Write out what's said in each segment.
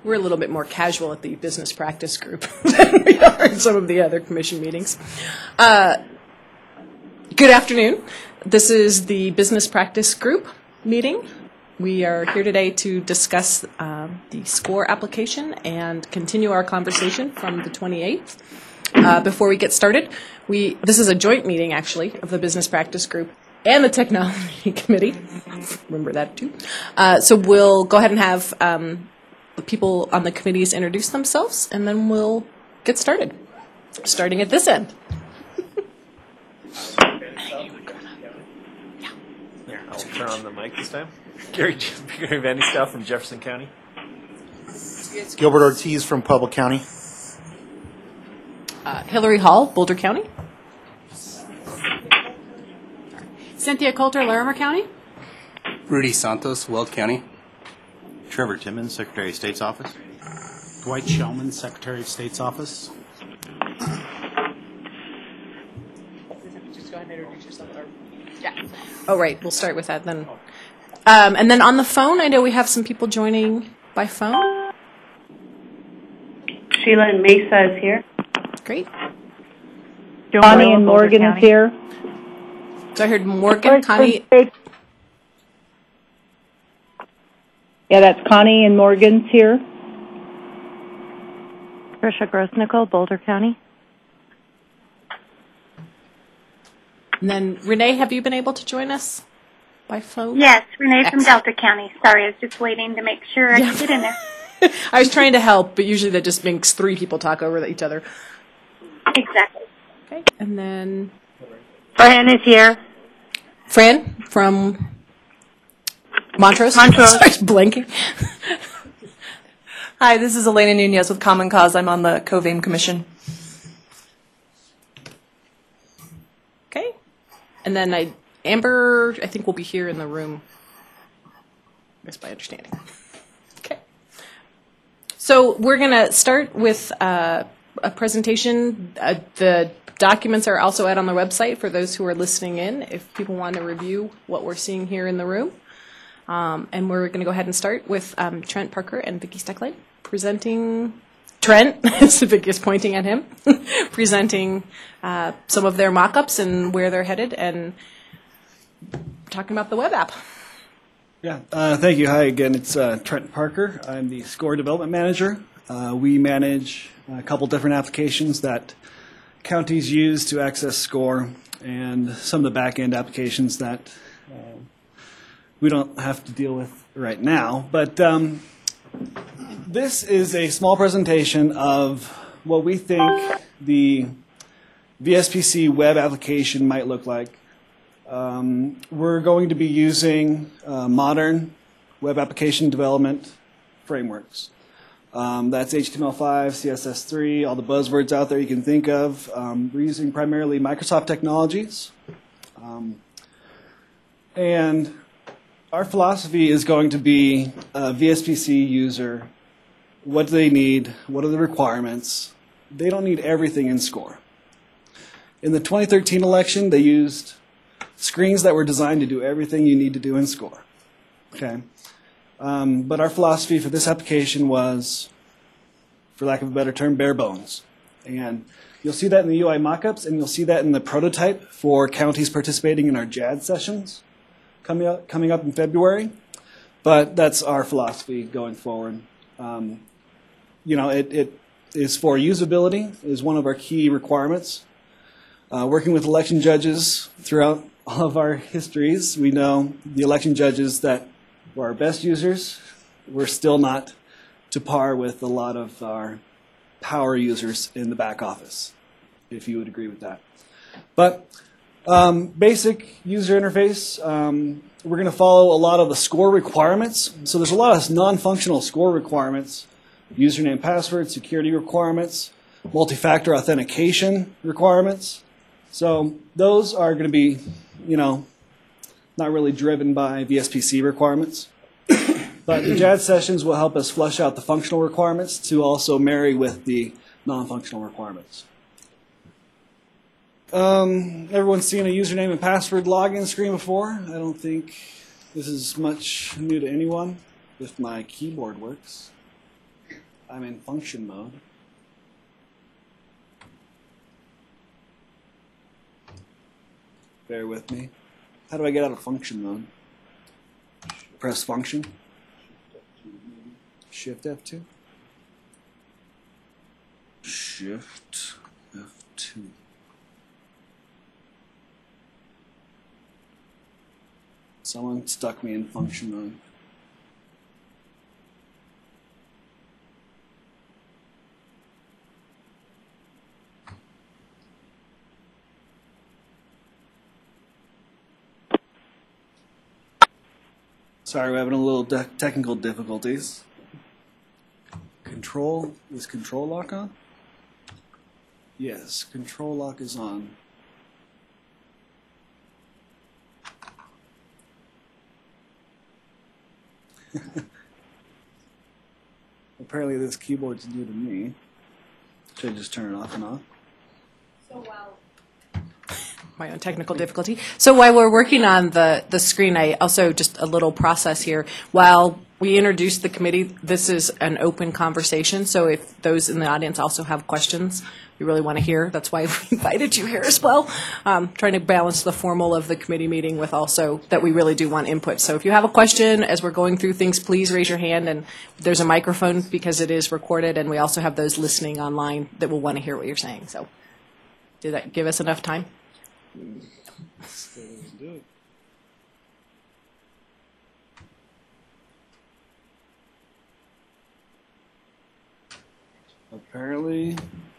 We're a little bit more casual at the business practice group than we are in some of the other commission meetings. Good afternoon. This is the business practice group meeting. We are here today to discuss the SCORE application and continue our conversation from the 28th. Before we get started, this is a joint meeting, actually, of the business practice group and the technology committee. Remember that, too. So we'll go ahead and have the people on the committees introduce themselves, and then we'll get started, starting at this end. I'll turn on the mic this time. Gary Van Dyke from Jefferson County. Gilbert Ortiz from Pueblo County. Hillary Hall, Boulder County. Cynthia Coulter, Larimer County. Rudy Santos, Weld County. Trevor Timmons, Secretary of State's Office. Dwight Shellman, Secretary of State's Office. Just go ahead and introduce yourself. Yeah. Oh, right. We'll start with that then. And then on the phone, I know we have some people joining by phone. Sheila and Mesa is here. Great. Connie and Morgan is here. So I heard Morgan, Connie. Yeah, that's Connie and Morgan's here. Tricia Grosnickel, Boulder County. And then Renee, have you been able to join us by phone? Yes, Renee from Excellent. Delta County. Sorry, I was just waiting to make sure I could get in there. I was trying to help, but usually that just makes three people talk over each other. Exactly. Okay. And then Fran is here. Fran from Montrose. Montrose. Sorry, blanking. Hi, this is Elena Nunez with Common Cause. I'm on the COVAME Commission. Okay. And then Amber, I think, will be here in the room. That's my understanding. Okay. So we're going to start with a presentation. The documents are also out on the website for those who are listening in, if people want to review what we're seeing here in the room. And we're going to go ahead and start with Trent Parker and Vicki Stecklein presenting. Trent, Vicki is pointing at him, presenting some of their mock-ups and where they're headed and talking about the web app. Yeah, thank you. Hi again, it's Trent Parker. I'm the SCORE Development Manager. We manage a couple different applications that counties use to access SCORE and some of the back-end applications that we don't have to deal with right now. But this is a small presentation of what we think the VSPC web application might look like. We're going to be using modern web application development frameworks. That's HTML5, CSS3, all the buzzwords out there you can think of. We're using primarily Microsoft technologies. And our philosophy is going to be a VSPC user. What do they need? What are the requirements? They don't need everything in SCORE. In the 2013 election, they used screens that were designed to do everything you need to do in SCORE. Okay. But our philosophy for this application was, for lack of a better term, bare bones. And you'll see that in the UI mockups, and you'll see that in the prototype for counties participating in our JAD sessions coming up in February. But that's our philosophy going forward. It is for usability is one of our key requirements. Working with election judges throughout all of our histories, we know the election judges that were our best users were still not to par with a lot of our power users in the back office, if you would agree with that. But basic user interface, we're going to follow a lot of the SCORE requirements. So there's a lot of non-functional SCORE requirements, username, password, security requirements, multi-factor authentication requirements. So those are going to be, not really driven by VSPC requirements. But the JAD sessions will help us flush out the functional requirements to also marry with the non-functional requirements. Everyone's seen a username and password login screen before. I don't think this is much new to anyone if my keyboard works. I'm in function mode. Bear with me. How do I get out of function mode? Press function. Shift F2. Shift F2. Someone stuck me in function mode. Sorry, we're having a little technical difficulties. Control, is control lock on? Yes, control lock is on. Apparently this keyboard's new to me. Should I just turn it off and off? My own technical difficulty. So while we're working on the screen, I also, just a little process here. While we introduced the committee, this is an open conversation, so if those in the audience also have questions we really want to hear, that's why we invited you here as well. Trying to balance the formal of the committee meeting with also that we really do want input. So if you have a question as we're going through things, please raise your hand, and there's a microphone because it is recorded, and we also have those listening online that will want to hear what you're saying. So did that give us enough time? Do it. Apparently.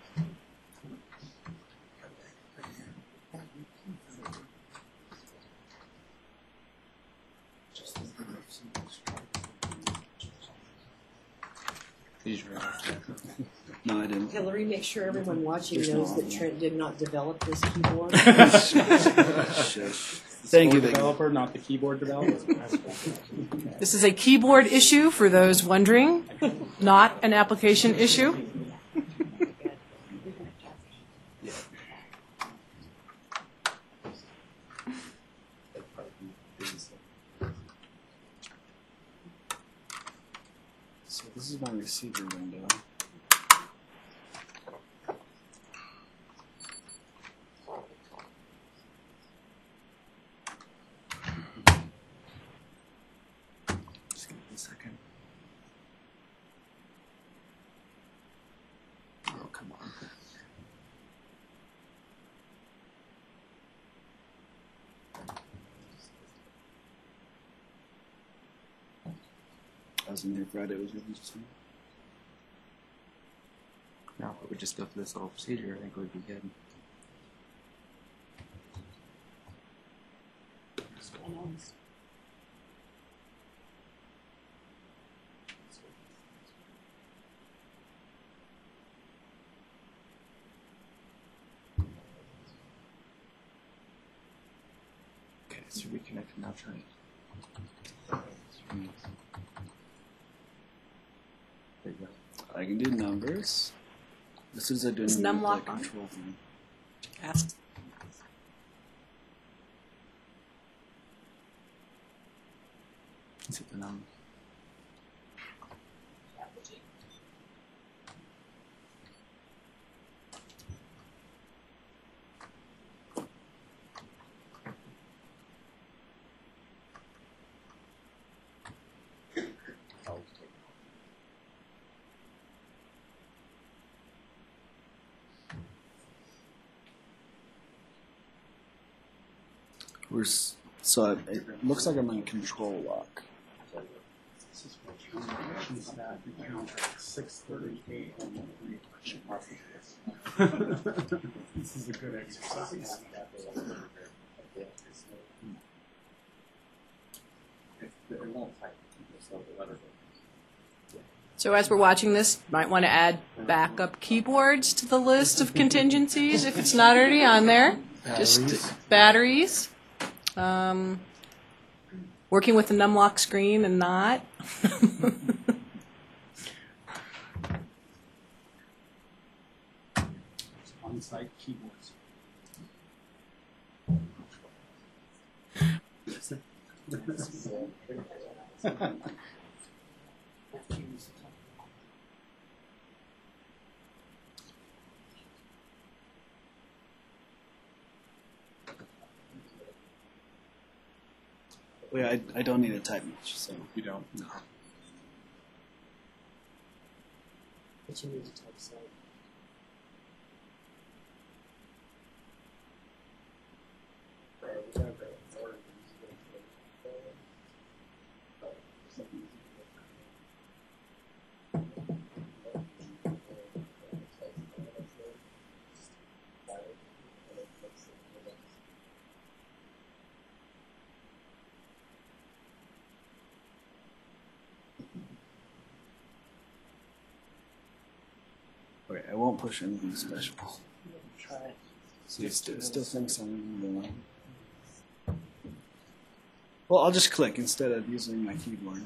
No, I didn't. Hillary, make sure everyone watching knows that Trent did not develop this keyboard. Thank you. Developer, not the keyboard developer. This is a keyboard issue for those wondering, not an application issue. So this is my receiver window. Just give me a second. Oh, come on. I was in here Friday, was interesting. No, we would just go through this little procedure. I think it would be good. Okay, so reconnected now, try it. There you go. I can do numbers. As soon as I do Is numbers, numlock I on? control them. Ask. Let's hit the number. So it looks like I'm in control lock. This is what you mentioned that encounter 638 on the This is a good exercise. So as we're watching this, you might want to add backup keyboards to the list of contingencies if it's not already on there. Just batteries. Working with the numlock screen and not. On-site keyboards. Yeah, I don't need to type much, so. You don't. No. But you need to type so. Okay, I won't push anything special. Try it. So you still think something. Well, I'll just click instead of using my keyboard.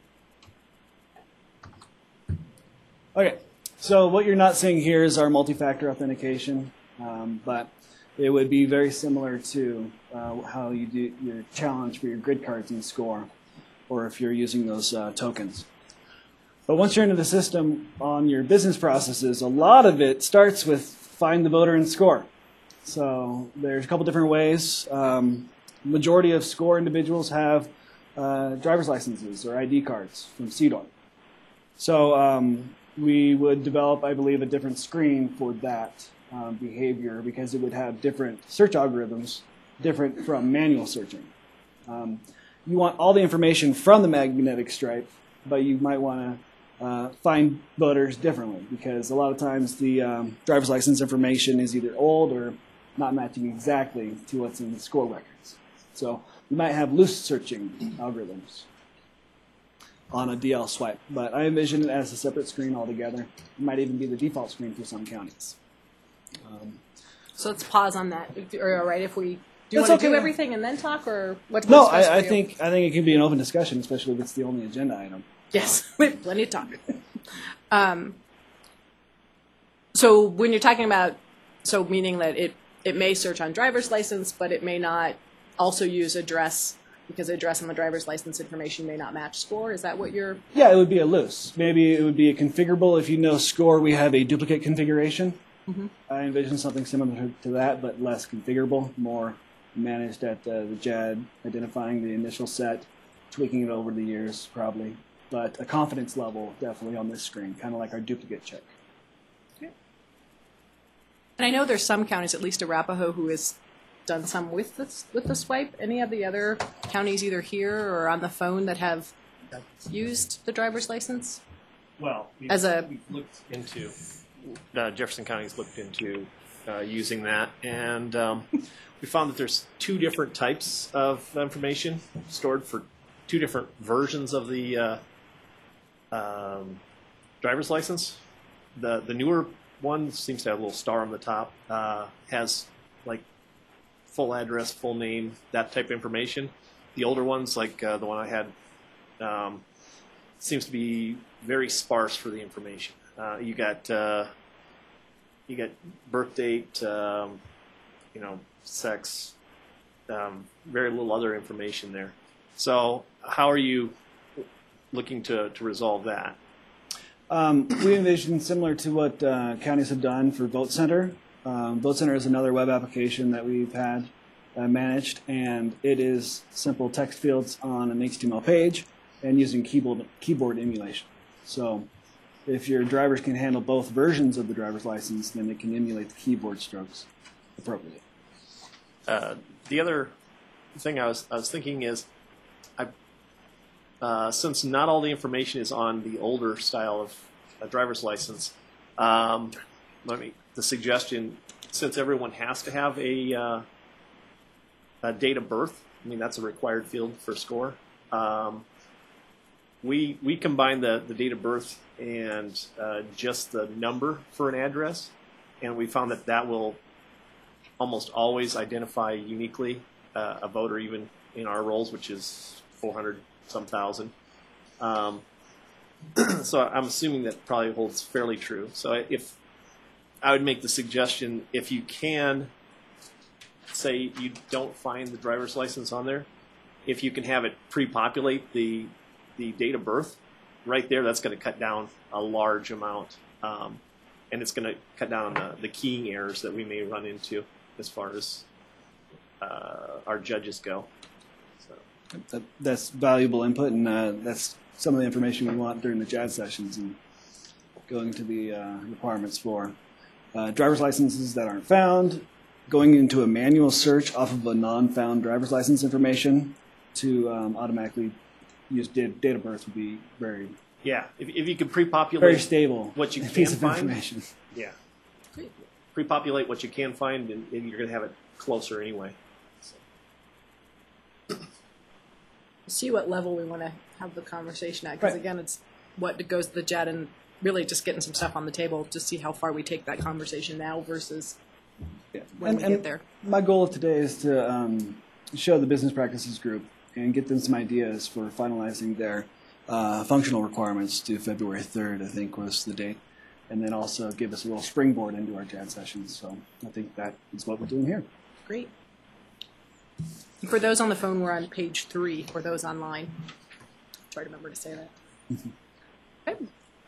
Okay, so what you're not seeing here is our multi-factor authentication, but it would be very similar to how you do your challenge for your grid cards in SCORE, or if you're using those tokens. But once you're into the system on your business processes, a lot of it starts with find the voter in SCORE. So there's a couple different ways. Majority of SCORE individuals have driver's licenses or ID cards from CDOR. So we would develop, I believe, a different screen for that behavior because it would have different search algorithms, different from manual searching. You want all the information from the magnetic stripe, but you might want to find voters differently because a lot of times the driver's license information is either old or not matching exactly to what's in the SCORE records. So you might have loose searching algorithms on a DL swipe, but I envision it as a separate screen altogether. It might even be the default screen for some counties. So let's pause on that. All right, if we do you That's want to okay. do everything and then talk, or what's No, best for I you? think it can be an open discussion, especially if it's the only agenda item. Yes, we have plenty of time. So when you're talking about, so meaning that it may search on driver's license, but it may not also use address because address on the driver's license information may not match SCORE. Is that what you're? Yeah, it would be a loose. Maybe it would be a configurable. If you know SCORE, we have a duplicate configuration. Mm-hmm. I envision something similar to that, but less configurable, more managed at the JAD, identifying the initial set, tweaking it over the years probably. But a confidence level definitely on this screen, kind of like our duplicate check. And I know there's some counties, at least Arapahoe, who has done some with the swipe. Any of the other counties, either here or on the phone, that have used the driver's license? Well, we've looked into Jefferson County's looked into using that, and we found that there's two different types of information stored for two different versions of the driver's license. The newer one seems to have a little star on the top, has like full address, full name, that type of information. The older ones, like the one I had, seems to be very sparse for the information. You got birth date, sex, very little other information there. So how are you looking to resolve that? We envision similar to what counties have done for Vote Center. Vote Center is another web application that we've had managed, and it is simple text fields on an HTML page and using keyboard emulation. So if your drivers can handle both versions of the driver's license, then it can emulate the keyboard strokes appropriately. The other thing I was thinking is, since not all the information is on the older style of a driver's license, the suggestion, since everyone has to have a date of birth, I mean that's a required field for SCORE. We combine the date of birth and just the number for an address, and we found that will almost always identify uniquely a voter, even in our rolls, which is 400-some thousand. So I'm assuming that probably holds fairly true. So if I would make the suggestion, if you can, say you don't find the driver's license on there, if you can have it pre-populate the date of birth, right there, that's going to cut down a large amount. And it's going to cut down on the keying errors that we may run into as far as our judges go. So. That's valuable input, and that's some of the information we want during the JAD sessions and going to the requirements for driver's licenses that aren't found, going into a manual search off of a non-found driver's license information to automatically use date of birth would be very, Yeah, if you could pre-populate very stable what you can piece of find, information. yeah, pre-populate what you can find, and you're going to have it closer anyway. See what level we want to have the conversation at, because Right. again, it's what goes to the JED and really just getting some stuff on the table to see how far we take that conversation now versus Yeah. when we get there. My goal today is to show the business practices group and get them some ideas for finalizing their functional requirements to February 3rd, I think was the date, and then also give us a little springboard into our JAD sessions. So I think that is what we're doing here. Great. For those on the phone, we're on page 3. For those online, try to remember to say that. Okay.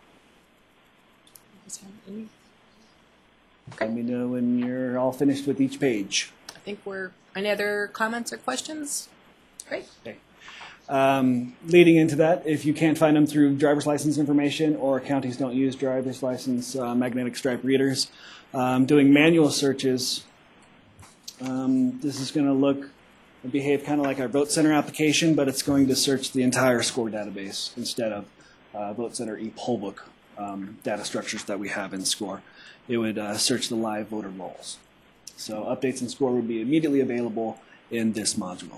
Let me know when you're all finished with each page. I think we're. Any other comments or questions? Great. Okay. Leading into that, if you can't find them through driver's license information or counties don't use driver's license magnetic stripe readers, doing manual searches, this is going to look and behave kind of like our Vote Center application, but it's going to search the entire SCORE database instead of Vote Center ePollbook data structures that we have in SCORE. It would search the live voter rolls. So updates in SCORE would be immediately available in this module.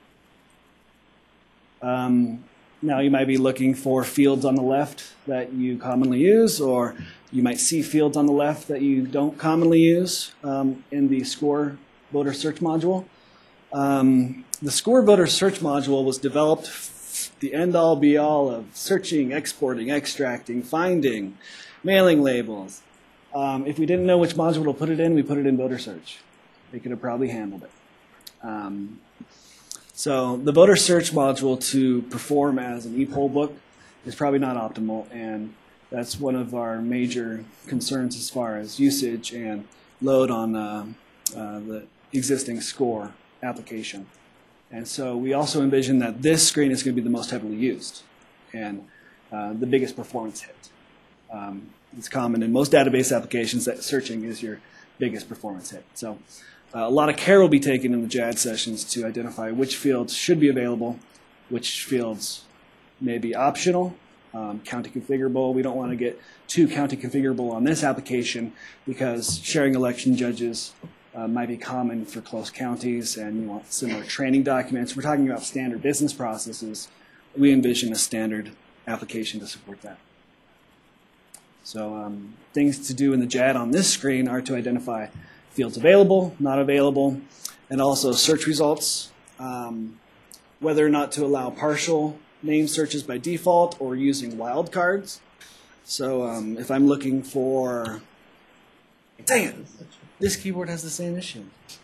Now you might be looking for fields on the left that you commonly use, or you might see fields on the left that you don't commonly use in the SCORE voter search module. The SCORE voter search module was developed the end-all be-all of searching, exporting, extracting, finding, mailing labels. If we didn't know which module to put it in, we put it in voter search. They could have probably handled it. So the voter search module to perform as an ePollbook is probably not optimal, and that's one of our major concerns as far as usage and load on the existing SCORE application. And so we also envision that this screen is going to be the most heavily used and the biggest performance hit. It's common in most database applications that searching is your biggest performance hit. So a lot of care will be taken in the JAD sessions to identify which fields should be available, which fields may be optional, county configurable. We don't want to get too county configurable on this application because sharing election judges might be common for close counties, and you want similar training documents. We're talking about standard business processes. We envision a standard application to support that. So things to do in the JAD on this screen are to identify fields available, not available, and also search results, whether or not to allow partial name searches by default or using wildcards. So if I'm looking for, dang it, this keyboard has the same issue.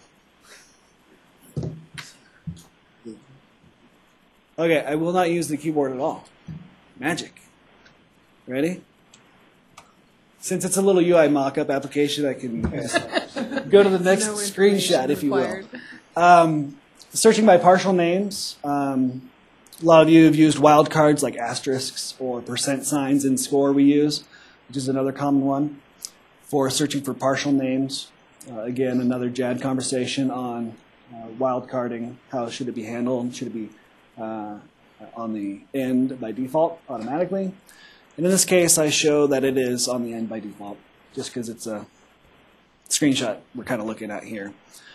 Okay, I will not use the keyboard at all. Magic. Ready? Since it's a little UI mock-up application, I can go to the next screenshot, if you will. Searching by partial names. A lot of you have used wildcards like asterisks or percent signs in SCORE we use, which is another common one for searching for partial names. Again, another JAD conversation on wildcarding. How should it be handled? Should it be on the end by default automatically? And in this case, I show that it is on the end by default, just because it's a screenshot we're kind of looking at here.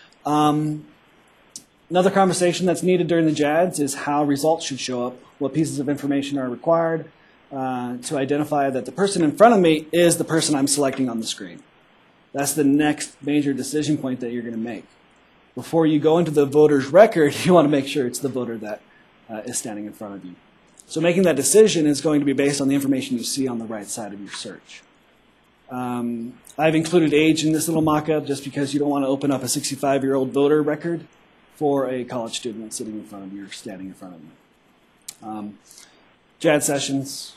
Another conversation that's needed during the JADs is how results should show up, what pieces of information are required to identify that the person in front of me is the person I'm selecting on the screen. That's the next major decision point that you're going to make. Before you go into the voter's record, you want to make sure it's the voter that is standing in front of you. So making that decision is going to be based on the information you see on the right side of your search. I've included age in this little mock-up just because you don't want to open up a 65-year-old voter record for a college student sitting in front of you or standing in front of you. JAD sessions,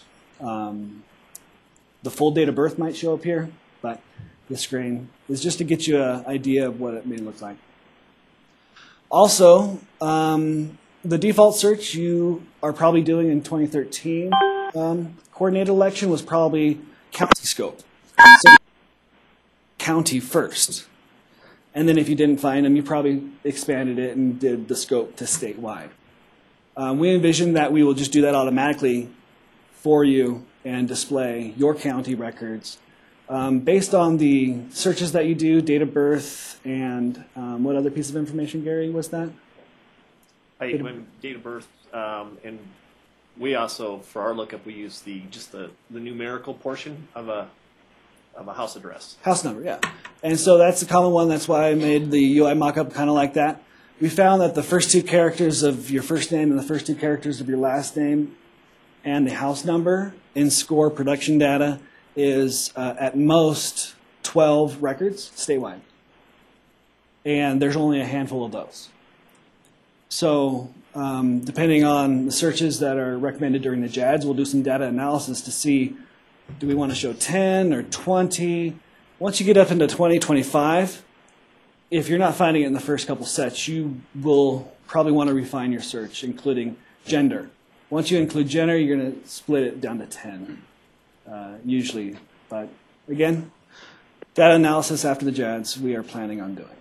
the full date of birth might show up here, but this screen is just to get you an idea of what it may look like. Also, the default search you are probably doing in 2013 coordinated election was probably county scope. So county first. And then if you didn't find them, you probably expanded it and did the scope to statewide. We envision that we will just do that automatically for you and display your county records based on the searches that you do, date of birth, and what other piece of information, Gary, was that? Date of birth, and we also, for our lookup, we use the numerical portion of a house address. House number, yeah. And so that's a common one. That's why I made the UI mockup kind of like that. We found that the first two characters of your first name and the first two characters of your last name and the house number in SCORE production data is at most 12 records statewide. And there's only a handful of those. So depending on the searches that are recommended during the JADS, we'll do some data analysis to see, do we want to show 10 or 20? Once you get up into 20, 25, if you're not finding it in the first couple sets, you will probably want to refine your search, including gender. Once you include gender, you're going to split it down to 10, usually. But again, data analysis after the JADS we are planning on doing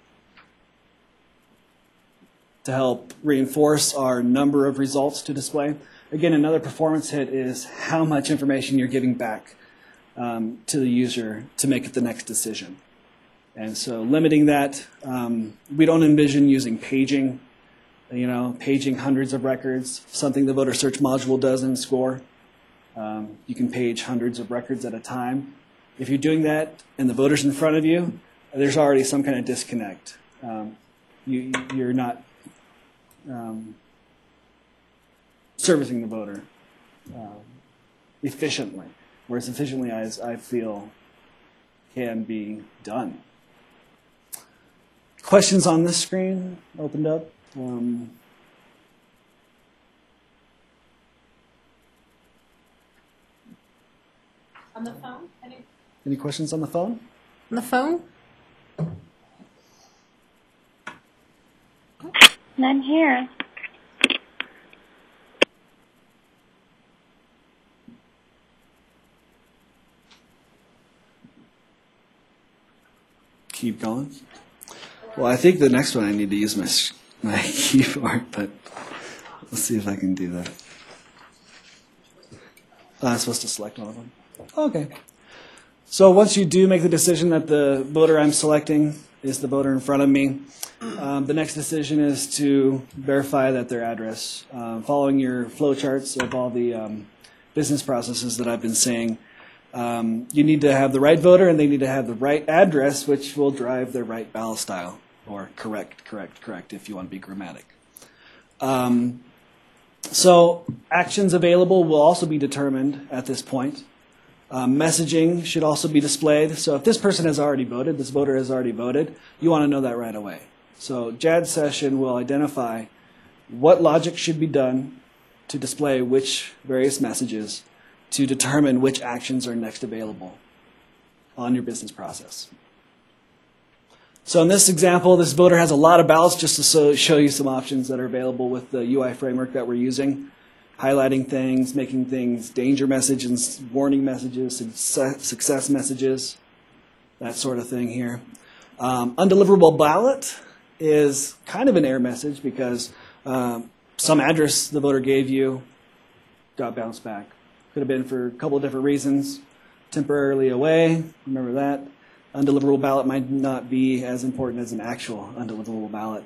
to help reinforce our number of results to display. Again, another performance hit is how much information you're giving back to the user to make the next decision. And so limiting that, we don't envision using paging, paging hundreds of records, something the voter search module does in SCORE. You can page hundreds of records at a time. If you're doing that and the voter's in front of you, there's already some kind of disconnect. You're not servicing the voter efficiently, whereas efficiently as I feel can be done. Questions on this screen opened up. On the phone? Any questions on the phone? On the phone? None here. Keep going. Well, I think the next one I need to use my keyboard, but let's see if I can do that. I'm supposed to select one of them. Okay. So once you do make the decision that the voter I'm selecting is the voter in front of me, the next decision is to verify that their address, following your flowcharts of all the business processes that I've been saying, you need to have the right voter and they need to have the right address, which will drive their right ballot style, or correct if you want to be grammatic. So actions available will also be determined at this point. Messaging should also be displayed. So if this person has already voted, this voter has already voted, you want to know that right away. So JAD session will identify what logic should be done to display which various messages to determine which actions are next available on your business process. So in this example, this voter has a lot of ballots, just to show you some options that are available with the UI framework that we're using. Highlighting things, making things danger messages, warning messages, success messages, that sort of thing here. Undeliverable ballot is kind of an error message because some address the voter gave you got bounced back. Could have been for a couple of different reasons. Temporarily away, remember that. Undeliverable ballot might not be as important as an actual undeliverable ballot.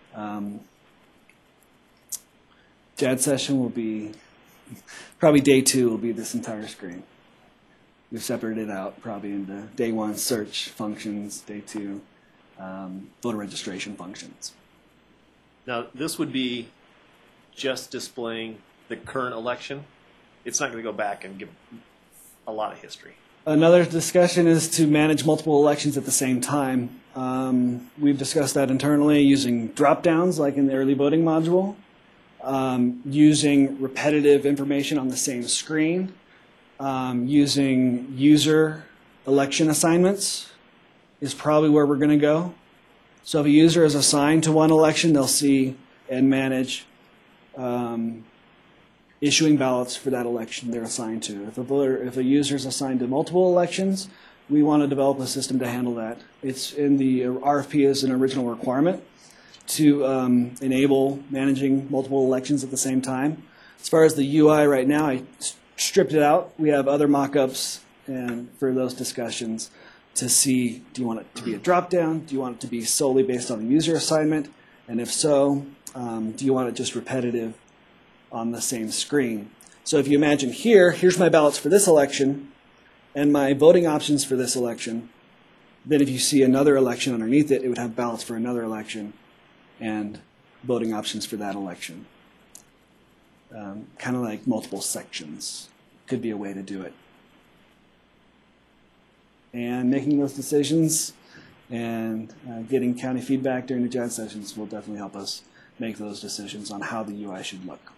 JAD session will be, probably day 2 will be this entire screen. We've separated it out probably into day 1 search functions, day 2 voter registration functions. Now, this would be just displaying the current election. It's not going to go back and give a lot of history. Another discussion is to manage multiple elections at the same time. We've discussed that internally using drop-downs like in the early voting module. Using repetitive information on the same screen, using user election assignments is probably where we're going to go. So if a user is assigned to one election, they'll see and manage issuing ballots for that election they're assigned to. If a user is assigned to multiple elections, we want to develop a system to handle that. It's in the RFP as an original requirement to enable managing multiple elections at the same time. As far as the UI right now, I stripped it out. We have other mock-ups and for those discussions to see, do you want it to be a drop-down? Do you want it to be solely based on a user assignment? And if so, do you want it just repetitive on the same screen? So if you imagine here's my ballots for this election and my voting options for this election. Then if you see another election underneath it, it would have ballots for another election and voting options for that election. Kind of like multiple sections could be a way to do it. And making those decisions and getting county feedback during the JAD sessions will definitely help us make those decisions on how the UI should look.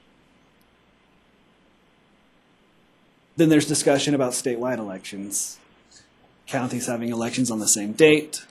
Then there's discussion about statewide elections. Counties having elections on the same date.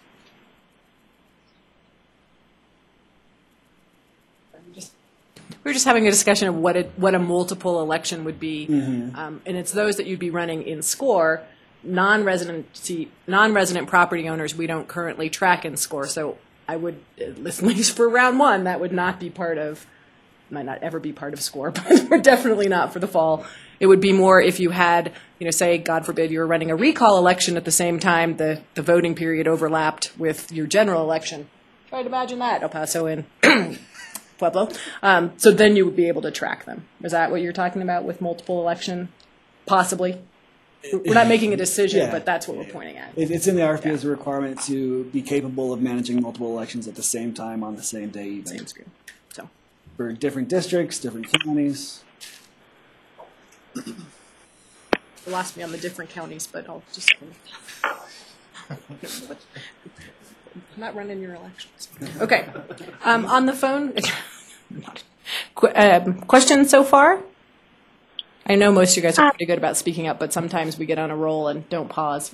We were just having a discussion of what a multiple election would be, and it's those that you'd be running in SCORE. Non-resident property owners we don't currently track in SCORE, so I would, at least for round one, that would not be might not ever be part of SCORE, but we're definitely not for the fall. It would be more if you had, say, God forbid, you were running a recall election at the same time, the voting period overlapped with your general election. Try to imagine that, El Paso and Pueblo. So then you would be able to track them. Is that what you're talking about with multiple election? Possibly. We're not making a decision, but that's what we're pointing at. It's in the RFP as a requirement to be capable of managing multiple elections at the same time on the same day even. Same screen. So for different districts, different counties. You lost me on the different counties, but I'll just... I'm not running your elections. Okay. On the phone, questions so far? I know most of you guys are pretty good about speaking up, but sometimes we get on a roll and don't pause.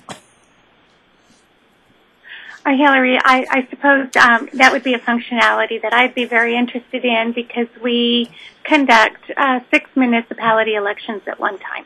Hillary, I suppose that would be a functionality that I'd be very interested in because we conduct 6 municipality elections at one time.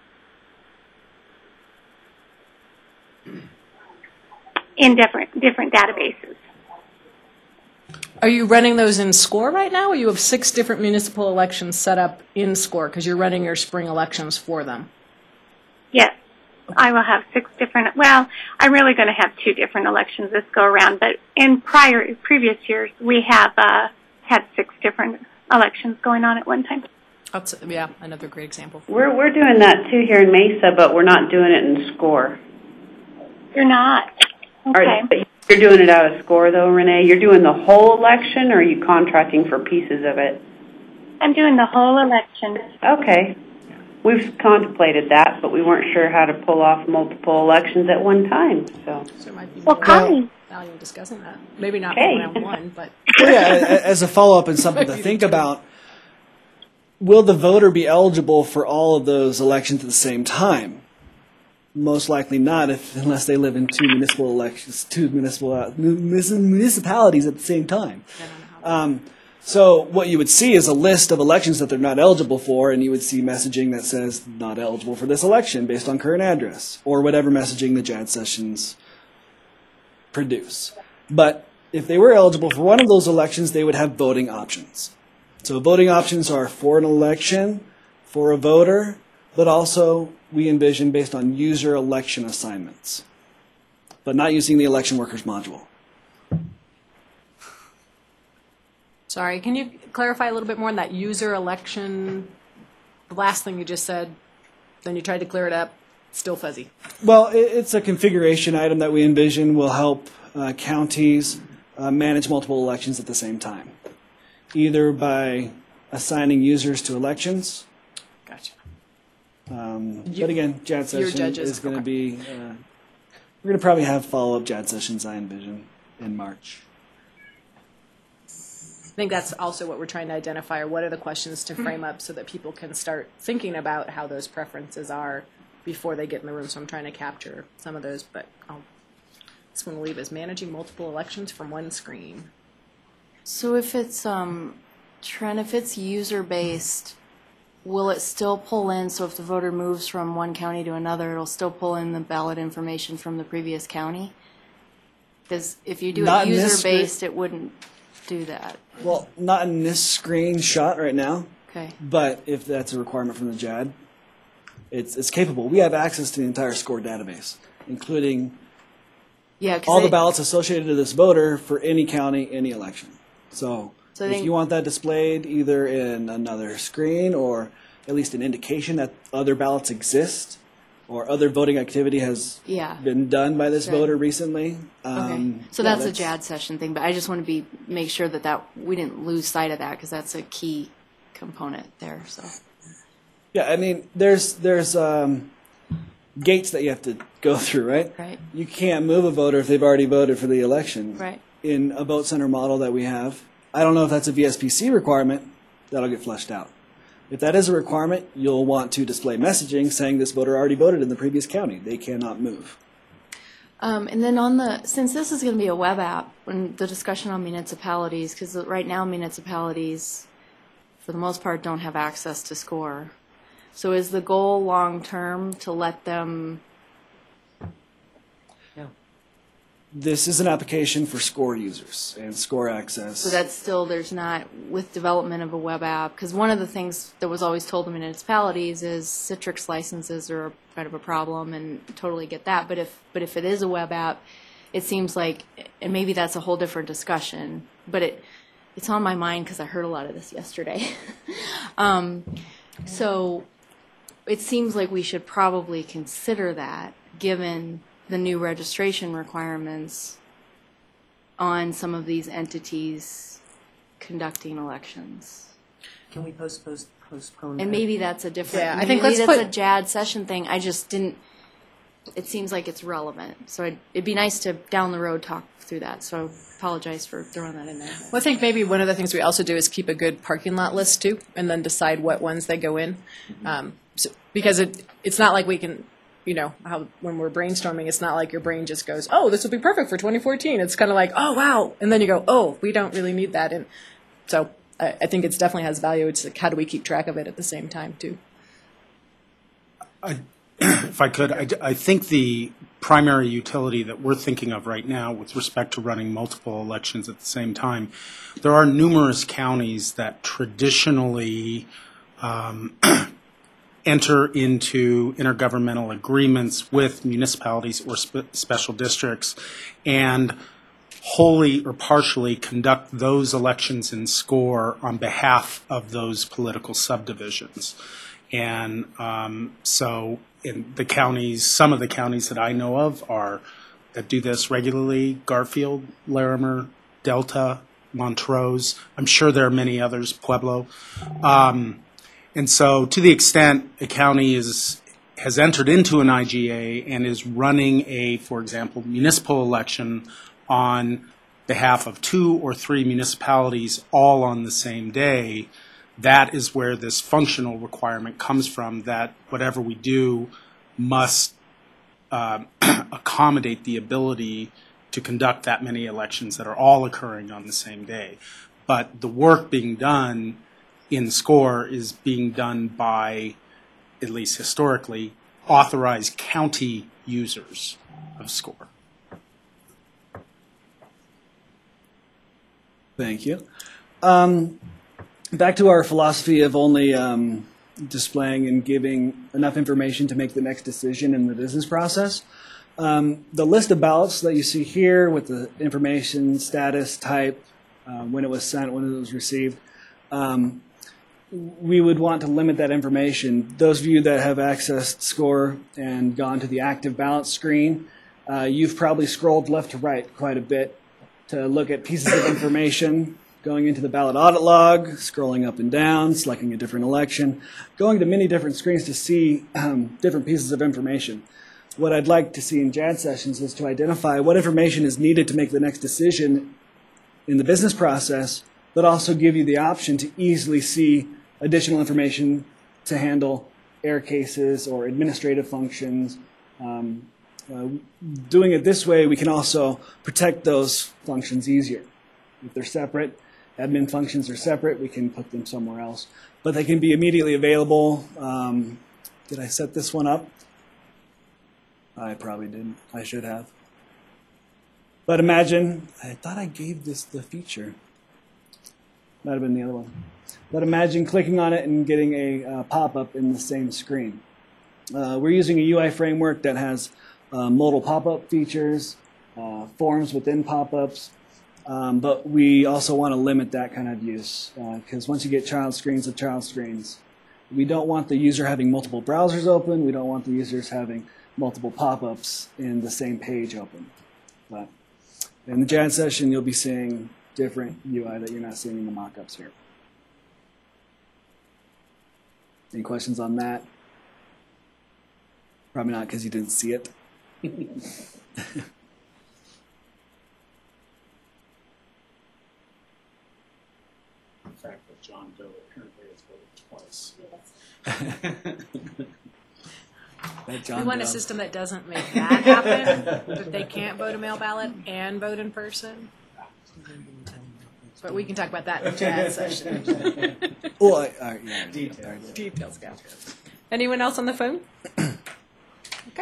In different databases. Are you running those in SCORE right now, or you have 6 different municipal elections set up in SCORE because you're running your spring elections for them? Yes. I will have 6 different, well, I'm really going to have 2 different elections this go around, but in previous years, we have had 6 different elections going on at one time. That's, another great example. We're doing that too here in Mesa, but we're not doing it in SCORE. You're not? Okay. You're doing it out of SCORE though, Renee? You're doing the whole election, or are you contracting for pieces of it? I'm doing the whole election. Okay. We've contemplated that, but we weren't sure how to pull off multiple elections at one time. So it might be Connie, value in discussing that. Maybe not okay. round one, but As a follow-up and something to think about, will the voter be eligible for all of those elections at the same time? Most likely not, unless they live in 2 municipal elections, 2 municipalities at the same time. So what you would see is a list of elections that they're not eligible for, and you would see messaging that says not eligible for this election based on current address, or whatever messaging the JAD sessions produce. But if they were eligible for one of those elections, they would have voting options. So voting options are for an election, for a voter, but also we envision based on user election assignments, but not using the election workers module. sorry, can you clarify a little bit more on that user election? The last thing you just said, then you tried to clear it up, still fuzzy. Well, it's a configuration item that we envision will help counties manage multiple elections at the same time, either by assigning users to elections. Gotcha. But again, JAD session is going to be, we're going to probably have follow-up JAD sessions, I envision, in March. I think that's also what we're trying to identify, or what are the questions to frame up so that people can start thinking about how those preferences are before they get in the room. So I'm trying to capture some of those, but this one will leave as managing multiple elections from one screen. So if it's Trent, if it's user-based, will it still pull in, so if the voter moves from one county to another, it'll still pull in the ballot information from the previous county? Because if you do Not it in this user-based, it wouldn't do that. Well, not in this screenshot right now, Okay. but if that's a requirement from the JAD, it's capable. We have access to the entire SCORE database, including Yeah, 'cause all the it- ballots associated to this voter for any county, any election. So So I if think- you want that displayed either in another screen or at least an indication that other ballots exist or other voting activity has Yeah. been done by this Right. voter recently. Okay. So yeah, that's a JAD session thing, but I just want to make sure that we didn't lose sight of that because that's a key component there. So Yeah, I mean, there's gates that you have to go through, right? Right. You can't move a voter if they've already voted for the election. Right. In a vote center model that we have, I don't know if that's a VSPC requirement. That'll get fleshed out. If that is a requirement, you'll want to display messaging saying this voter already voted in the previous county. They cannot move. and then since this is going to be a web app, and the discussion on municipalities, because right now municipalities, for the most part, don't have access to SCORE. So is the goal long term to let them? This is an application for SCORE users and SCORE access. So that's still, there's not, with development of a web app, because one of the things that was always told to municipalities is Citrix licenses are kind of a problem, and totally get that. But if it is a web app, it seems like, and maybe that's a whole different discussion, but it's on my mind because I heard a lot of this yesterday. So it seems like we should probably consider that, given the new registration requirements on some of these entities conducting elections. Can we postpone? And that? maybe that's a different, Yeah, I think maybe let's that's a put- JAD session thing. I just didn't, it seems like it's relevant. So it'd be nice to, down the road, talk through that. So apologize for throwing that in there. Well, I think maybe one of the things we also do is keep a good parking lot list too, and then decide what ones they go in. Because it's not like we can, how when we're brainstorming, it's not like your brain just goes, oh, this will be perfect for 2014. It's kind of like, oh, wow. And then you go, oh, we don't really need that. And so I think it definitely has value. It's like, how do we keep track of it at the same time too? If I could, I think the primary utility that we're thinking of right now with respect to running multiple elections at the same time, there are numerous counties that traditionally enter into intergovernmental agreements with municipalities or special districts and wholly or partially conduct those elections in SCORE on behalf of those political subdivisions. And so in the counties, some of the counties that I know of that do this regularly: Garfield, Larimer, Delta, Montrose. I'm sure there are many others, Pueblo. And so to the extent a county has entered into an IGA and is running for example, municipal election on behalf of 2 or 3 municipalities all on the same day, that is where this functional requirement comes from, that whatever we do must accommodate the ability to conduct that many elections that are all occurring on the same day. But the work being done in SCORE is being done by, at least historically, authorized county users of SCORE. Thank you. Back to our philosophy of only displaying and giving enough information to make the next decision in the business process. The list of ballots that you see here with the information, status, type, when it was sent, when it was received, we would want to limit that information. Those of you that have accessed SCORE and gone to the active ballot screen, you've probably scrolled left to right quite a bit to look at pieces of information, going into the ballot audit log, scrolling up and down, selecting a different election, going to many different screens to see different pieces of information. What I'd like to see in JAD sessions is to identify what information is needed to make the next decision in the business process, but also give you the option to easily see additional information to handle error cases or administrative functions. Doing it this way, we can also protect those functions easier if they're separate. admin functions are separate. We can put them somewhere else. But they can be immediately available. Did I set this one up? I probably didn't. I should have. But imagine, I thought I gave this the feature. Might have been the other one. But imagine clicking on it and getting a pop-up in the same screen. We're using a UI framework that has modal pop-up features, forms within pop-ups, but we also want to limit that kind of use because once you get child screens of child screens, we don't want the user having multiple browsers open. We don't want the users having multiple pop-ups in the same page open. But in the JAD session, you'll be seeing different UI that you're not seeing in the mock-ups here. Any questions on that? Probably not because you didn't see it. In fact, with John Doe, apparently it's voted twice. We want a system that doesn't make that happen, that they can't vote a mail ballot and vote in person. But we can talk about that in the chat session. Well, yeah, Details, go. Anyone else on the phone? Okay.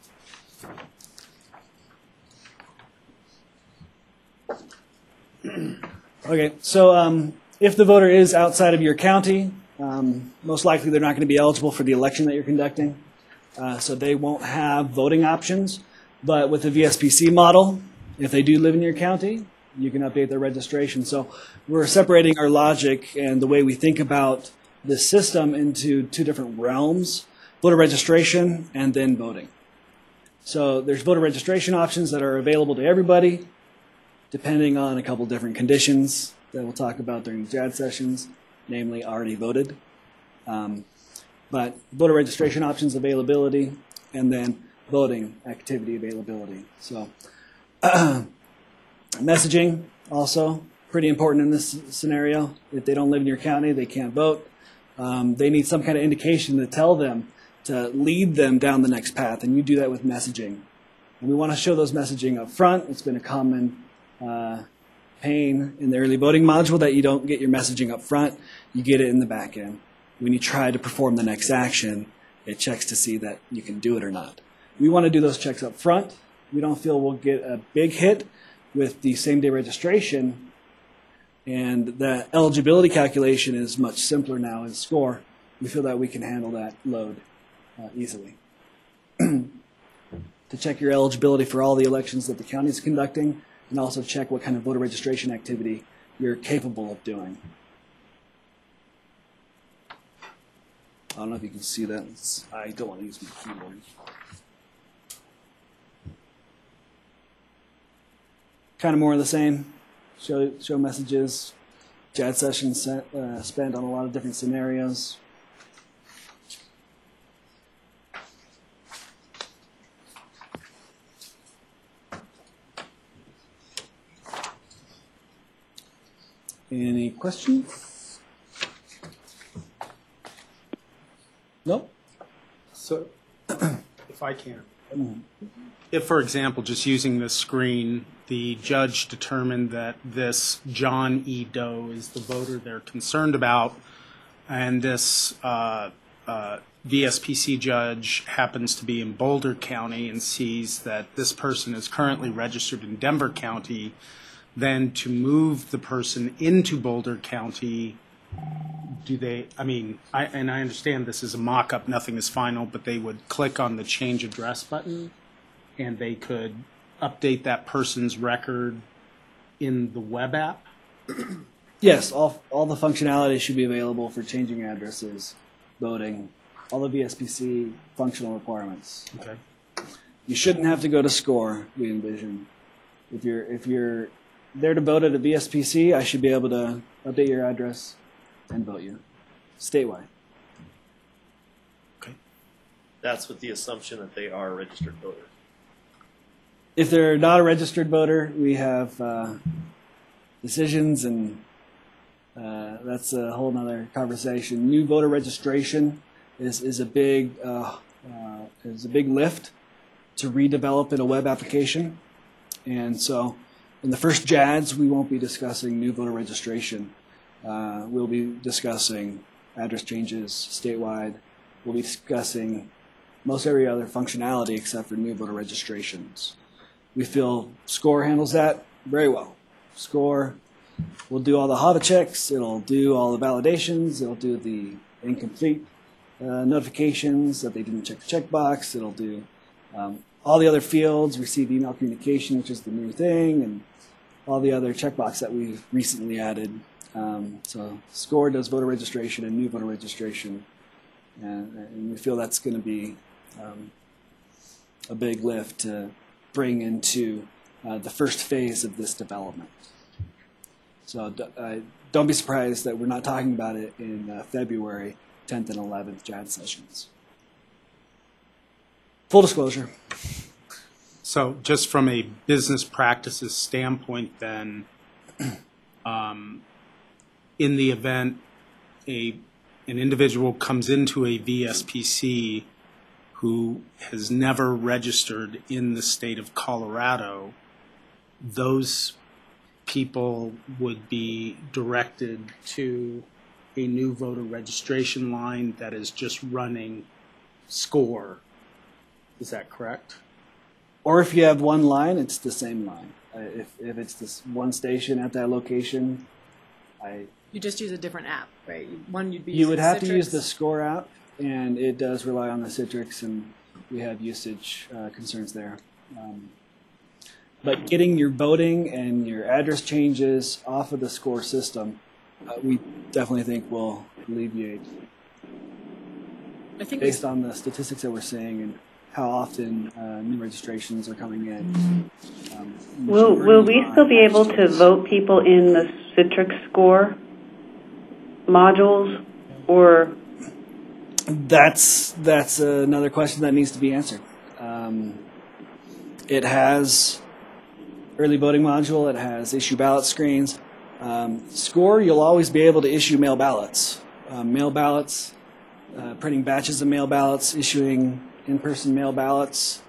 Okay, so if the voter is outside of your county, most likely they're not going to be eligible for the election that you're conducting. So they won't have voting options. But with the VSPC model, if they do live in your county, you can update their registration. So we're separating our logic and the way we think about this system into two different realms, voter registration and then voting. So there's voter registration options that are available to everybody, depending on a couple different conditions that we'll talk about during the JAD sessions, namely already voted. But voter registration options availability, and then voting activity availability. So messaging also pretty important in this scenario. If they don't live in your county, they can't vote. They need some kind of indication to tell them to lead them down the next path, and you do that with messaging. And we want to show those messaging up front. It's been a common pain in the early voting module that you don't get your messaging up front. You get it in the back end. When you try to perform the next action, it checks to see that you can do it or not. We want to do those checks up front. We don't feel we'll get a big hit with the same-day registration, and the eligibility calculation is much simpler now in SCORE. We feel that we can handle that load easily. To check your eligibility for all the elections that the county is conducting, and also check what kind of voter registration activity you're capable of doing. I don't know if you can see that. I don't want to use my keyboard. Kind of more of the same. Show messages. JAD sessions spent on a lot of different scenarios. Any questions? No? So, if I can. If, for example, just using this screen, the judge determined that this John E. Doe is the voter they're concerned about, and this VSPC judge happens to be in Boulder County and sees that this person is currently registered in Denver County, then to move the person into Boulder County, do they, I understand this is a mock-up, nothing is final, but they would click on the change address button and they could update that person's record in the web app? Yes, all the functionality should be available for changing addresses, voting, all the VSPC functional requirements. Okay. You shouldn't have to go to SCORE, we envision. If you're there to vote at a VSPC, I should be able to update your address and vote you statewide. Okay. That's with the assumption that they are a registered voter. If they're not a registered voter, we have decisions, and that's a whole nother conversation. New voter registration is a big lift to redevelop in a web application, and so in the first JADS, we won't be discussing new voter registration. We'll be discussing address changes statewide. We'll be discussing most every other functionality except for new voter registrations. We feel SCORE handles that very well. SCORE will do all the HAVA checks. It'll do all the validations. It'll do the incomplete notifications that they didn't check the checkbox. It'll do all the other fields, receive email communication, which is the new thing, and all the other checkbox that we've recently added. So SCORE does voter registration and new voter registration, and we feel that's going to be a big lift to bring into the first phase of this development. So don't be surprised that we're not talking about it in February 10th and 11th JAD sessions. Full disclosure. So just from a business practices standpoint then, in the event an individual comes into a VSPC who has never registered in the state of Colorado, those people would be directed to a new voter registration line that is just running SCORE. Is that correct? Or if you have one line, it's the same line. If it's this one station at that location, You just use a different app, right? One you'd be you using would have Citrix. to use the SCORE app, and it does rely on the Citrix, and we have usage concerns there. But getting your voting and your address changes off of the SCORE system, we definitely think will alleviate, I think based on the statistics that we're seeing and how often new registrations are coming in. Will we still be able to vote people in the Citrix SCORE modules, or? That's another question that needs to be answered. It has early voting module. It has issue ballot screens. SCORE, you'll always be able to issue mail ballots. Printing batches of mail ballots, issuing in-person mail ballots.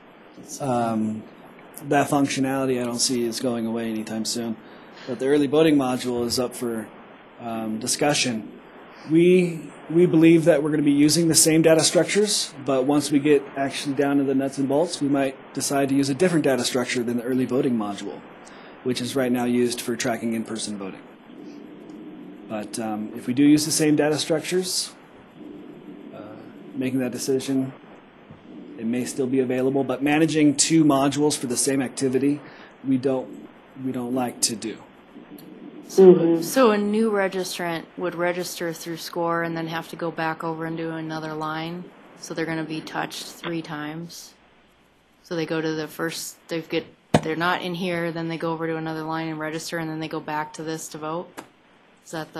That functionality I don't see is going away anytime soon. But the early voting module is up for discussion. We believe that we're going to be using the same data structures, but once we get actually down to the nuts and bolts, we might decide to use a different data structure than the early voting module, which is right now used for tracking in-person voting. But if we do use the same data structures, making that decision, it may still be available, but managing two modules for the same activity, we don't like to do. So a new registrant would register through SCORE and then have to go back over and do another line. So they're going to be touched 3 times. So they go to the first, they're not in here, then they go over to another line and register, and then they go back to this to vote. Is that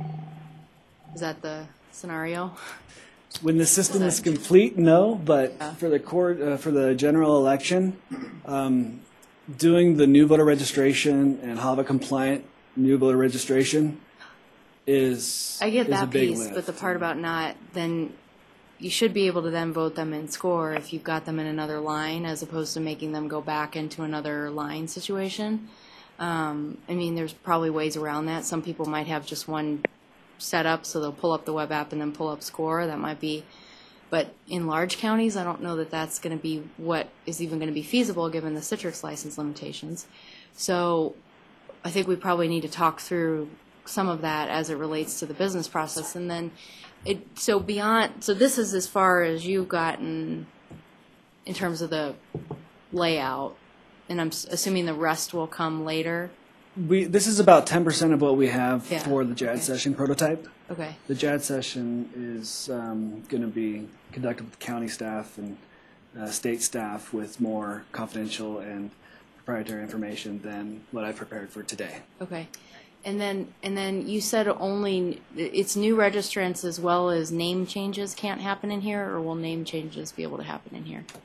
the scenario? When the system is complete, no. But for the for the general election, doing the new voter registration and HAVA compliant new voter registration is I get is a that big piece, lift. but the part about not, then you should be able to then vote them in SCORE if you've got them in another line, as opposed to making them go back into another line situation. I mean, there's probably ways around that. Some people might have just one set up, so they'll pull up the web app and then pull up SCORE. That might be, but in large counties, I don't know that that's going to be what is even going to be feasible given the Citrix license limitations. So I think we probably need to talk through some of that as it relates to the business process. And then so this is as far as you've gotten in terms of the layout, and I'm assuming the rest will come later. This is about 10% of what we have Yeah. for the JAD session prototype. Okay. The JAD session is going to be conducted with county staff and state staff with more confidential and proprietary information than what I've prepared for today. Okay. And then you said only it's new registrants as well as name changes can't happen in here, or will name changes be able to happen in here?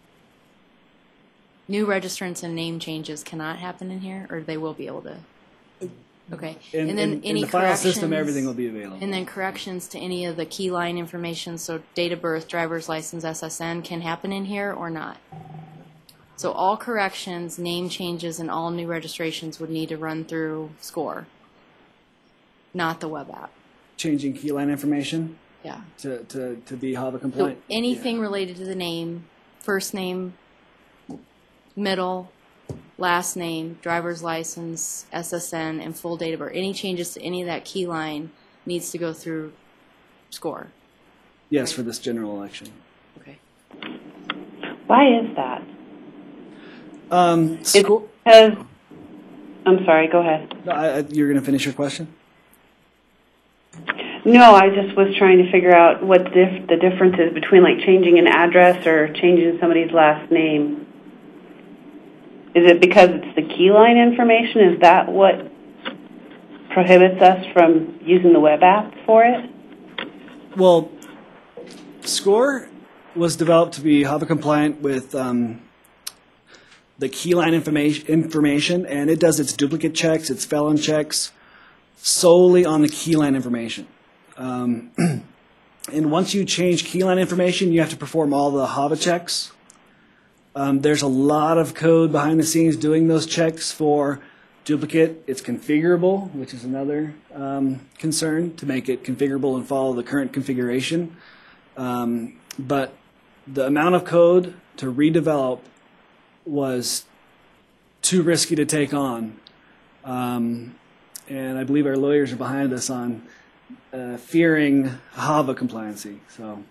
New registrants and name changes cannot happen in here, or they will be able to? Okay. In, and then in any the file system, corrections- everything will be available. And then corrections to any of the key line information, so date of birth, driver's license, SSN, can happen in here or not? So all corrections, name changes, and all new registrations would need to run through SCORE, not the web app. Changing keyline information Yeah. to be HAVA So compliant. anything related to the name, first name, middle, last name, driver's license, SSN, and full date of birth, any changes to any of that key line needs to go through SCORE. Yes, for this general election. Okay. Why is that? It's School. because, I'm sorry, go ahead. No, you're going to finish your question? No, I just was trying to figure out what the difference is between like changing an address or changing somebody's last name. Is it because it's the keyline information? Is that what prohibits us from using the web app for it? Well, SCORE was developed to be HAVA compliant with the keyline information, and it does its duplicate checks, its felon checks, solely on the keyline information. And once you change keyline information, you have to perform all the HAVA checks. There's a lot of code behind the scenes doing those checks for duplicate. It's configurable, which is another concern, to make it configurable and follow the current configuration. But the amount of code to redevelop was too risky to take on. And I believe our lawyers are behind us on fearing HAVA compliancy. So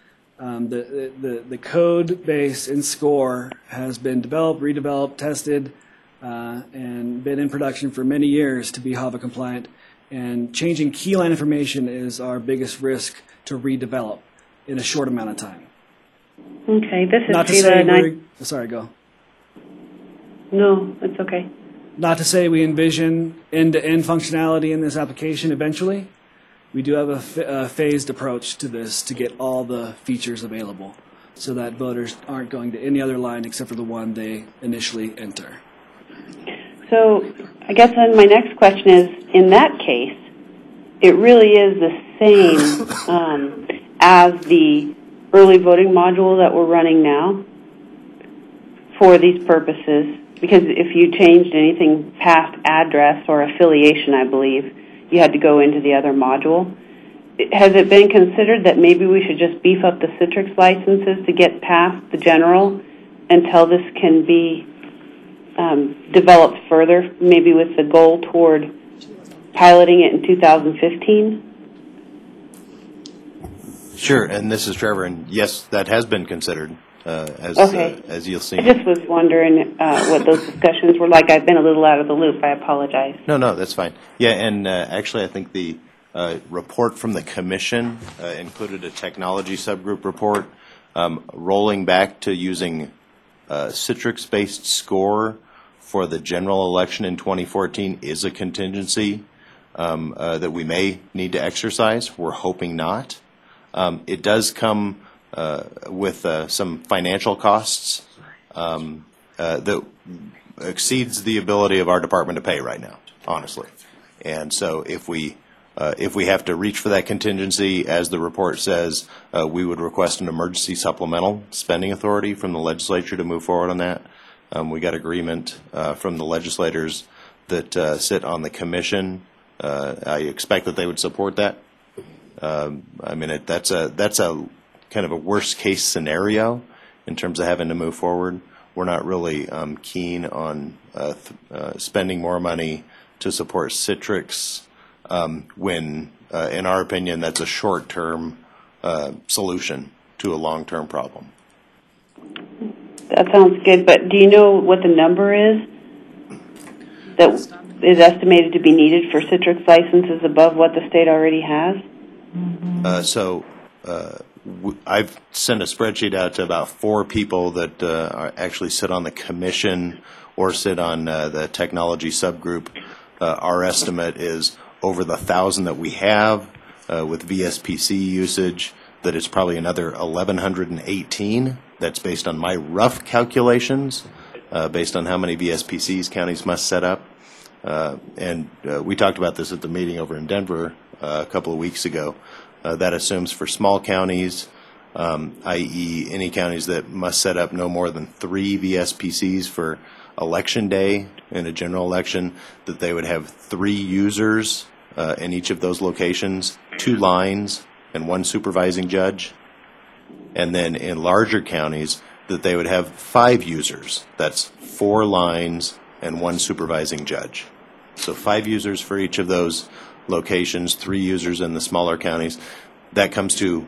the code base in SCORE has been developed, redeveloped, tested, and been in production for many years to be HAVA compliant. And changing keyline information is our biggest risk to redevelop in a short amount of time. Okay, this is Not to Sheila, say and I... we're, sorry, go. No, it's okay. Not to say we envision end-to-end functionality in this application eventually. We do have a phased approach to this to get all the features available so that voters aren't going to any other line except for the one they initially enter. So I guess then my next question is, in that case, it really is the same as the early voting module that we're running now for these purposes, because if you changed anything past address or affiliation, I believe, you had to go into the other module. Has it been considered that maybe we should just beef up the Citrix licenses to get past the general until this can be developed further, maybe with the goal toward piloting it in 2015? Sure, and this is Trevor, and yes, that has been considered, as you'll see. I just was wondering what those discussions were like. I've been a little out of the loop. I apologize. No, that's fine. Yeah, and actually I think the report from the commission included a technology subgroup report rolling back to using Citrix-based SCORE for the general election in 2014 is a contingency that we may need to exercise. We're hoping not. It does come with some financial costs that exceeds the ability of our department to pay right now, honestly. And so if we have to reach for that contingency, as the report says, we would request an emergency supplemental spending authority from the legislature to move forward on that. We got agreement from the legislators that sit on the commission. I expect that they would support that. I mean, that's a kind of a worst case scenario in terms of having to move forward. We're not really keen on spending more money to support Citrix when, in our opinion, that's a short-term solution to a long-term problem. That sounds good, but do you know what the number is that is estimated to be needed for Citrix licenses above what the state already has? I've sent a spreadsheet out to about 4 people that actually sit on the commission or sit on the technology subgroup. Our estimate is over the 1,000 that we have with VSPC usage, that it's probably another 1,118. That's based on my rough calculations, based on how many VSPCs counties must set up. And we talked about this at the meeting over in Denver a couple of weeks ago. That assumes for small counties i.e. any counties that must set up no more than 3 VSPCs for election day in a general election, that they would have 3 users in each of those locations, 2 lines, and 1 supervising judge. And then in larger counties, that they would have 5 users. That's 4 lines and 1 supervising judge. So 5 users for each of those locations, 3 users in the smaller counties. That comes to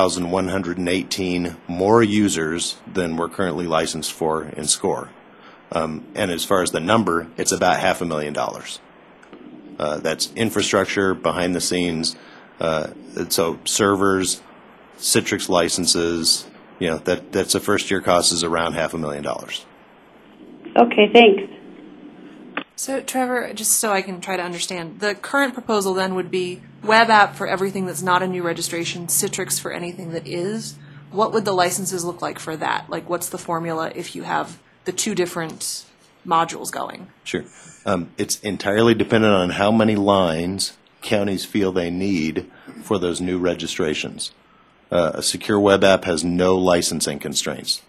1,118 more users than we're currently licensed for in SCORE. And as far as the number, it's about $500,000. That's infrastructure, behind the scenes, so servers, Citrix licenses, that's a first year cost is around $500,000. Okay, thanks. So, Trevor, just so I can try to understand, the current proposal then would be web app for everything that's not a new registration, Citrix for anything that is. What would the licenses look like for that? Like, what's the formula if you have the 2 different modules going? Sure. It's entirely dependent on how many lines counties feel they need for those new registrations. A secure web app has no licensing constraints.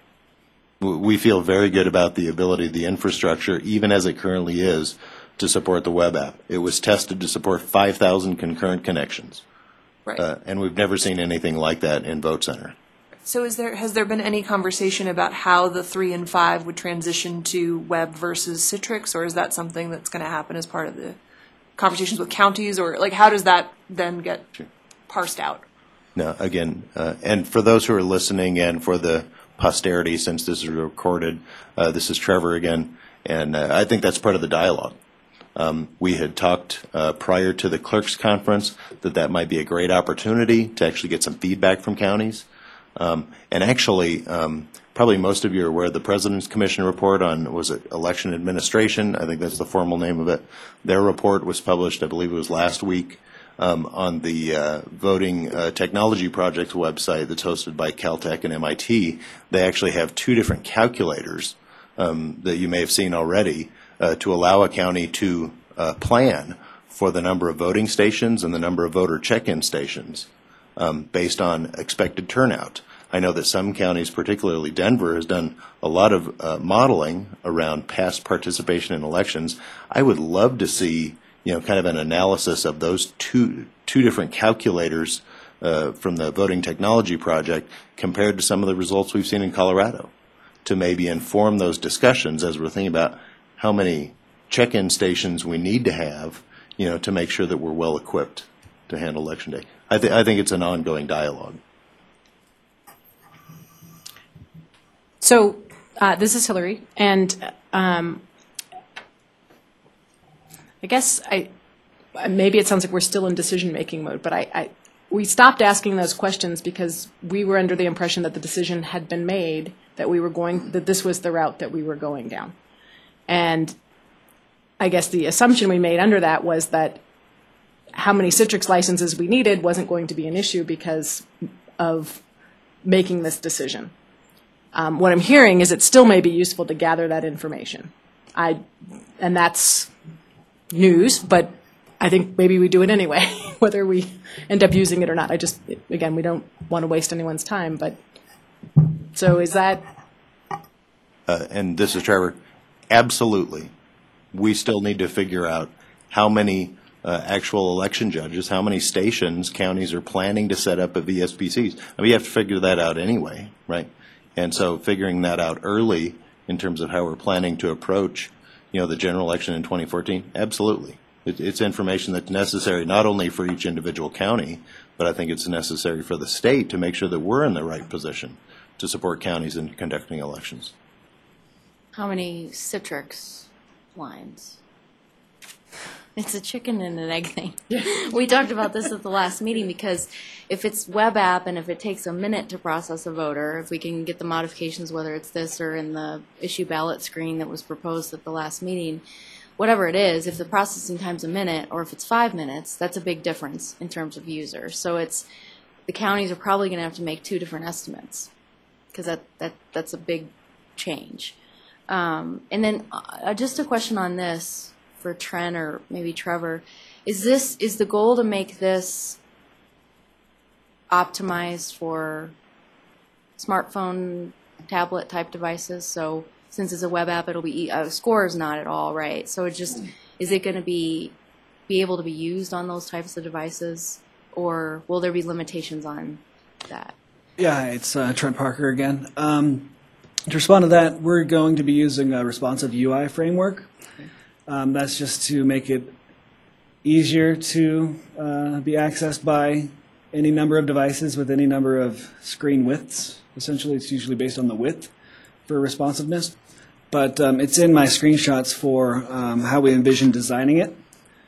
We feel very good about the ability of the infrastructure, even as it currently is, to support the web app. It was tested to support 5,000 concurrent connections. Right. And we've never seen anything like that in VoteCenter. So has there been any conversation about how the 3 and 5 would transition to web versus Citrix, or is that something that's going to happen as part of the conversations with counties, or like how does that then get parsed out? No, again, and for those who are listening and for the posterity, since this is recorded, this is Trevor again, and I think that's part of the dialogue. We had talked prior to the clerks conference that might be a great opportunity to actually get some feedback from counties. And actually, probably most of you are aware of the President's Commission report on, was it election administration? I think that's the formal name of it. Their report was published, I believe it was last week, on the Voting Technology Project website that's hosted by Caltech and MIT. They actually have 2 different calculators that you may have seen already to allow a county to plan for the number of voting stations and the number of voter check-in stations based on expected turnout. I know that some counties, particularly Denver, has done a lot of modeling around past participation in elections. I would love to see kind of an analysis of those two different calculators from the Voting Technology Project compared to some of the results we've seen in Colorado to maybe inform those discussions as we're thinking about how many check-in stations we need to have, to make sure that we're well equipped to handle Election Day. I think it's an ongoing dialogue. So this is Hillary, and I guess maybe it sounds like we're still in decision-making mode, but we stopped asking those questions because we were under the impression that the decision had been made that this was the route that we were going down. And I guess the assumption we made under that was that how many Citrix licenses we needed wasn't going to be an issue because of making this decision. What I'm hearing is it still may be useful to gather that information. And that's news, but I think maybe we do it anyway, whether we end up using it or not. Again, we don't want to waste anyone's time, but so is that? And this is Trevor. Absolutely. We still need to figure out how many actual election judges, how many stations counties are planning to set up at VSPCs. I mean, you have to figure that out anyway, right? And so figuring that out early in terms of how we're planning to approach, the general election in 2014, absolutely. It's information that's necessary not only for each individual county, but I think it's necessary for the state to make sure that we're in the right position to support counties in conducting elections. How many Citrix lines? It's a chicken and an egg thing. We talked about this at the last meeting because if it's web app and if it takes a minute to process a voter, if we can get the modifications, whether it's this or in the issue ballot screen that was proposed at the last meeting, whatever it is, if the processing time's a minute or if it's 5 minutes, that's a big difference in terms of users. So the counties are probably going to have to make 2 different estimates because that's a big change. And then just a question on this for Trent or maybe Trevor. Is the goal to make this optimized for smartphone, tablet type devices. So since it's a web app, it'll be Score is not at all, right? So it just is it going to be able to be used on those types of devices, or will there be limitations on that? Yeah, it's Trent Parker again. To respond to that, we're going to be using a responsive UI framework. That's just to make it easier to be accessed by any number of devices with any number of screen widths. Essentially, it's usually based on the width for responsiveness. But it's in my screenshots for how we envision designing it.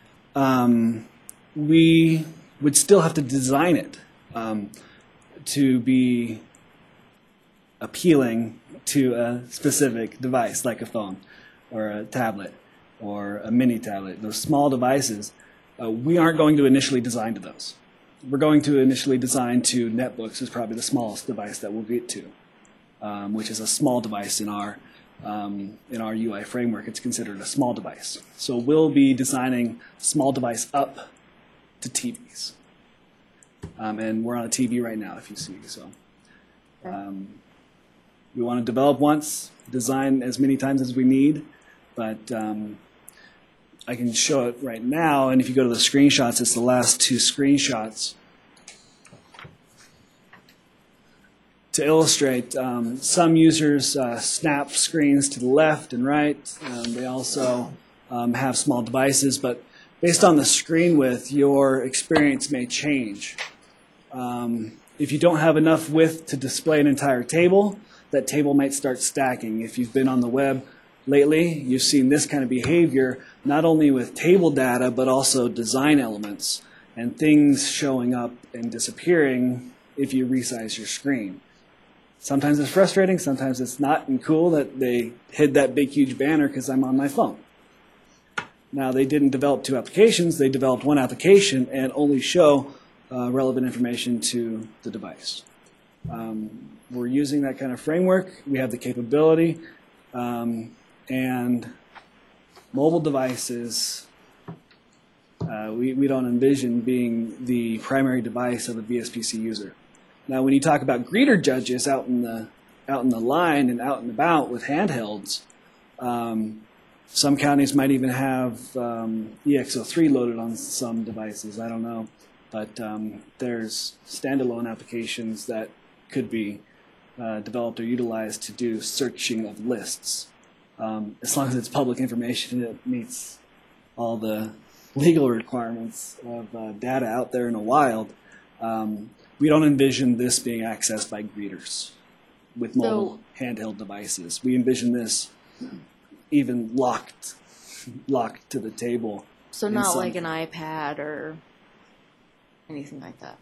We would still have to design it to be appealing to a specific device, like a phone or a tablet or a mini tablet. Those small devices, we aren't going to initially design to those. We're going to initially design to netbooks is probably the smallest device that we'll get to, which is a small device in our UI framework. It's considered a small device. So we'll be designing small device up to TVs. And we're on a TV right now, if you see. So we want to develop once, design as many times as we need, but I can show it right now. And if you go to the screenshots, it's the last two screenshots. To illustrate, some users snap screens to the left and right. They also have small devices, but based on the screen width, your experience may change. If you don't have enough width to display an entire table, that table might start stacking. If you've been on the web lately, you've seen this kind of behavior, not only with table data, but also design elements and things showing up and disappearing if you resize your screen. Sometimes it's frustrating, sometimes it's not and cool that they hid that big, huge banner because I'm on my phone. Now, they didn't develop two applications, they developed one application and only show relevant information to the device. We're using that kind of framework. We have the capability, and mobile devices, we don't envision being the primary device of a BSPC user. Now, when you talk about greeter judges out in the line and out and about with handhelds, some counties might even have EX03 loaded on some devices. I don't know, but there's standalone applications that could be developed or utilized to do searching of lists. As long as it's public information, it meets all the legal requirements of data out there in the wild. We don't envision this being accessed by greeters with mobile handheld devices. We envision this even locked to the table. So not like an iPad or anything like that?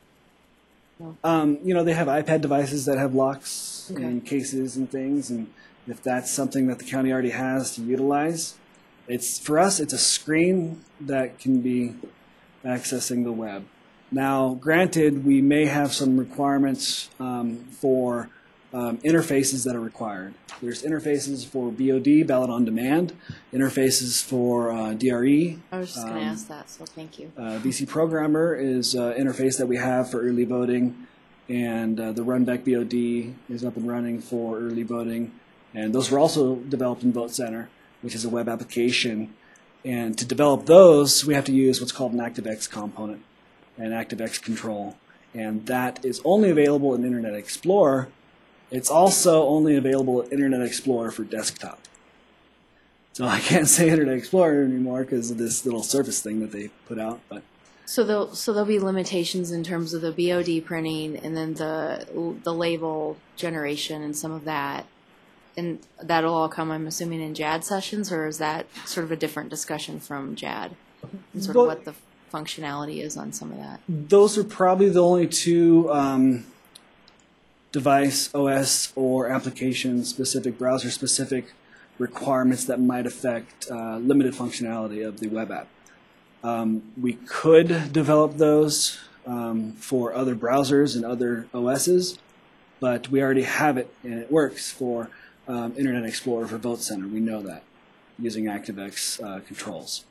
No. They have iPad devices that have locks and cases and things, and if that's something that the county already has to utilize, for us, it's a screen that can be accessing the web. Now, granted, we may have some requirements for interfaces that are required. There's interfaces for BOD, ballot on demand, interfaces for DRE. I was just going to ask that, so thank you. VC Programmer is an interface that we have for early voting, and the Runback BOD is up and running for early voting. And those were also developed in Vote Center, which is a web application. And to develop those, we have to use what's called an ActiveX component and ActiveX control. And that is only available in Internet Explorer. It's also only available in Internet Explorer for desktop. So I can't say Internet Explorer anymore because of this little Surface thing that they put out. But So there'll be limitations in terms of the BOD printing and then the label generation and some of that. And that'll all come, I'm assuming, in JAD sessions, or is that sort of a different discussion from JAD? And sort of what the functionality is on some of that? Those are probably the only two device, OS, or application-specific, browser-specific requirements that might affect limited functionality of the web app. We could develop those for other browsers and other OSs, but we already have it, and it works for Internet Explorer for Vote Center. We know that, using ActiveX controls.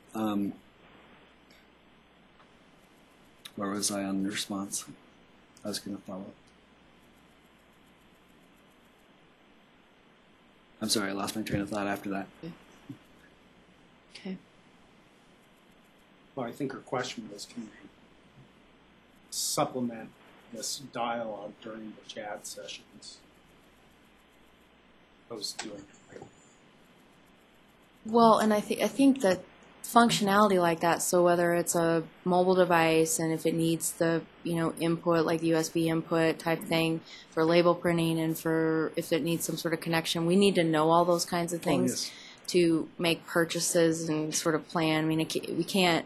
Where was I on the response? I was going to follow up. I'm sorry, I lost my train of thought after that. Okay. Well, I think her question was, can we supplement this dialogue during the chat sessions? Opposed to doing it right. Well, and I think that functionality like that, so whether it's a mobile device and if it needs the, input, like USB input type thing for label printing and for if it needs some sort of connection, we need to know all those kinds of things to make purchases and sort of plan. I mean, we can't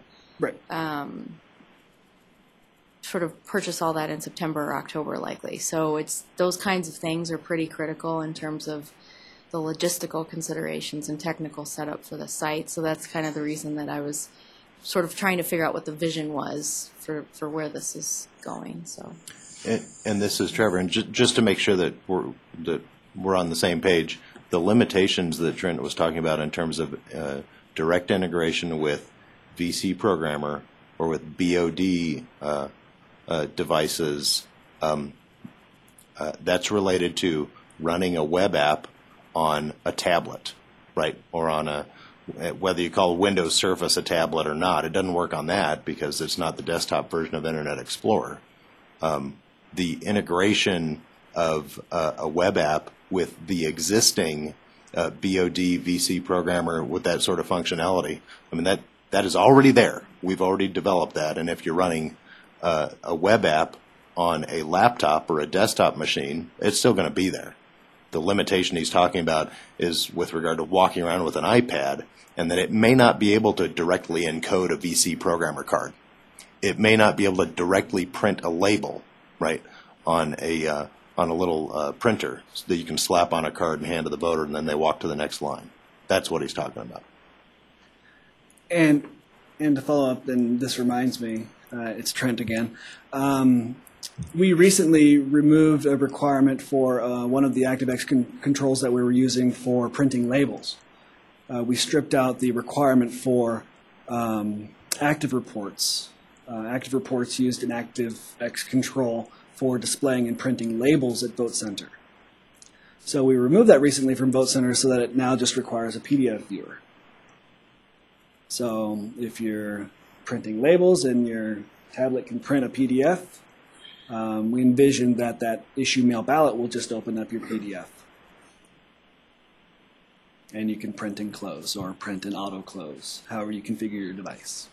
sort of purchase all that in September or October likely. So it's those kinds of things are pretty critical in terms of the logistical considerations and technical setup for the site. So that's kind of the reason that I was sort of trying to figure out what the vision was for where this is going. So, and this is Trevor, and just to make sure that we're on the same page, the limitations that Trent was talking about in terms of direct integration with VC Programmer or with BOD devices, that's related to running a web app on a tablet, right? Or on whether you call Windows Surface a tablet or not, it doesn't work on that because it's not the desktop version of Internet Explorer. The integration of a web app with the existing BOD VC Programmer with that sort of functionality, I mean, that is already there. We've already developed that, and if you're running a web app on a laptop or a desktop machine, it's still going to be there. The limitation he's talking about is with regard to walking around with an iPad, and that it may not be able to directly encode a VC Programmer card. It may not be able to directly print a label, right, on a little printer so that you can slap on a card and hand to the voter, and then they walk to the next line. That's what he's talking about. And to follow up, and this reminds me, it's Trent again. We recently removed a requirement for one of the ActiveX controls that we were using for printing labels. We stripped out the requirement for active reports. Active reports used an ActiveX control for displaying and printing labels at Vote Center. So we removed that recently from Vote Center so that it now just requires a PDF viewer. So if you're printing labels and your tablet can print a PDF, we envision that issue mail ballot will just open up your PDF. And you can print and close or print and auto close, however you configure your device.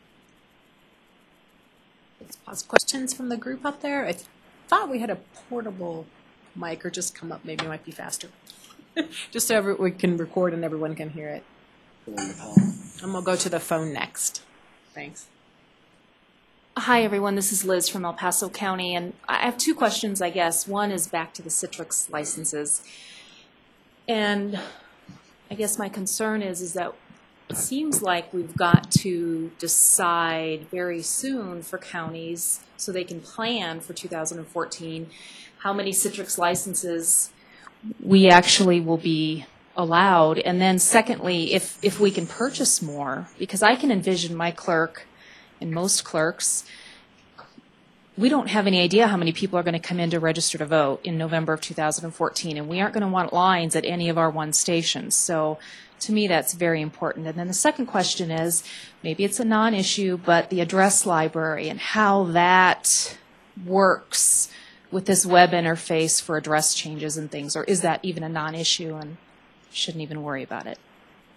Let's pause. Questions from the group up there? I thought we had a portable mic, or just come up. Maybe it might be faster. Just so we can record and everyone can hear it. And we'll go to the phone next. Thanks. Hi, everyone. This is Liz from El Paso County, and I have two questions, I guess. One is back to the Citrix licenses. And I guess my concern is that it seems like we've got to decide very soon for counties so they can plan for 2014 how many Citrix licenses we actually will be allowed. And then secondly, if we can purchase more, because I can envision my clerk and most clerks, we don't have any idea how many people are going to come in to register to vote in November of 2014, and we aren't going to want lines at any of our one stations. So to me, that's very important. And then the second question is, maybe it's a non-issue, but the address library and how that works with this web interface for address changes and things, or is that even a non-issue and shouldn't even worry about it?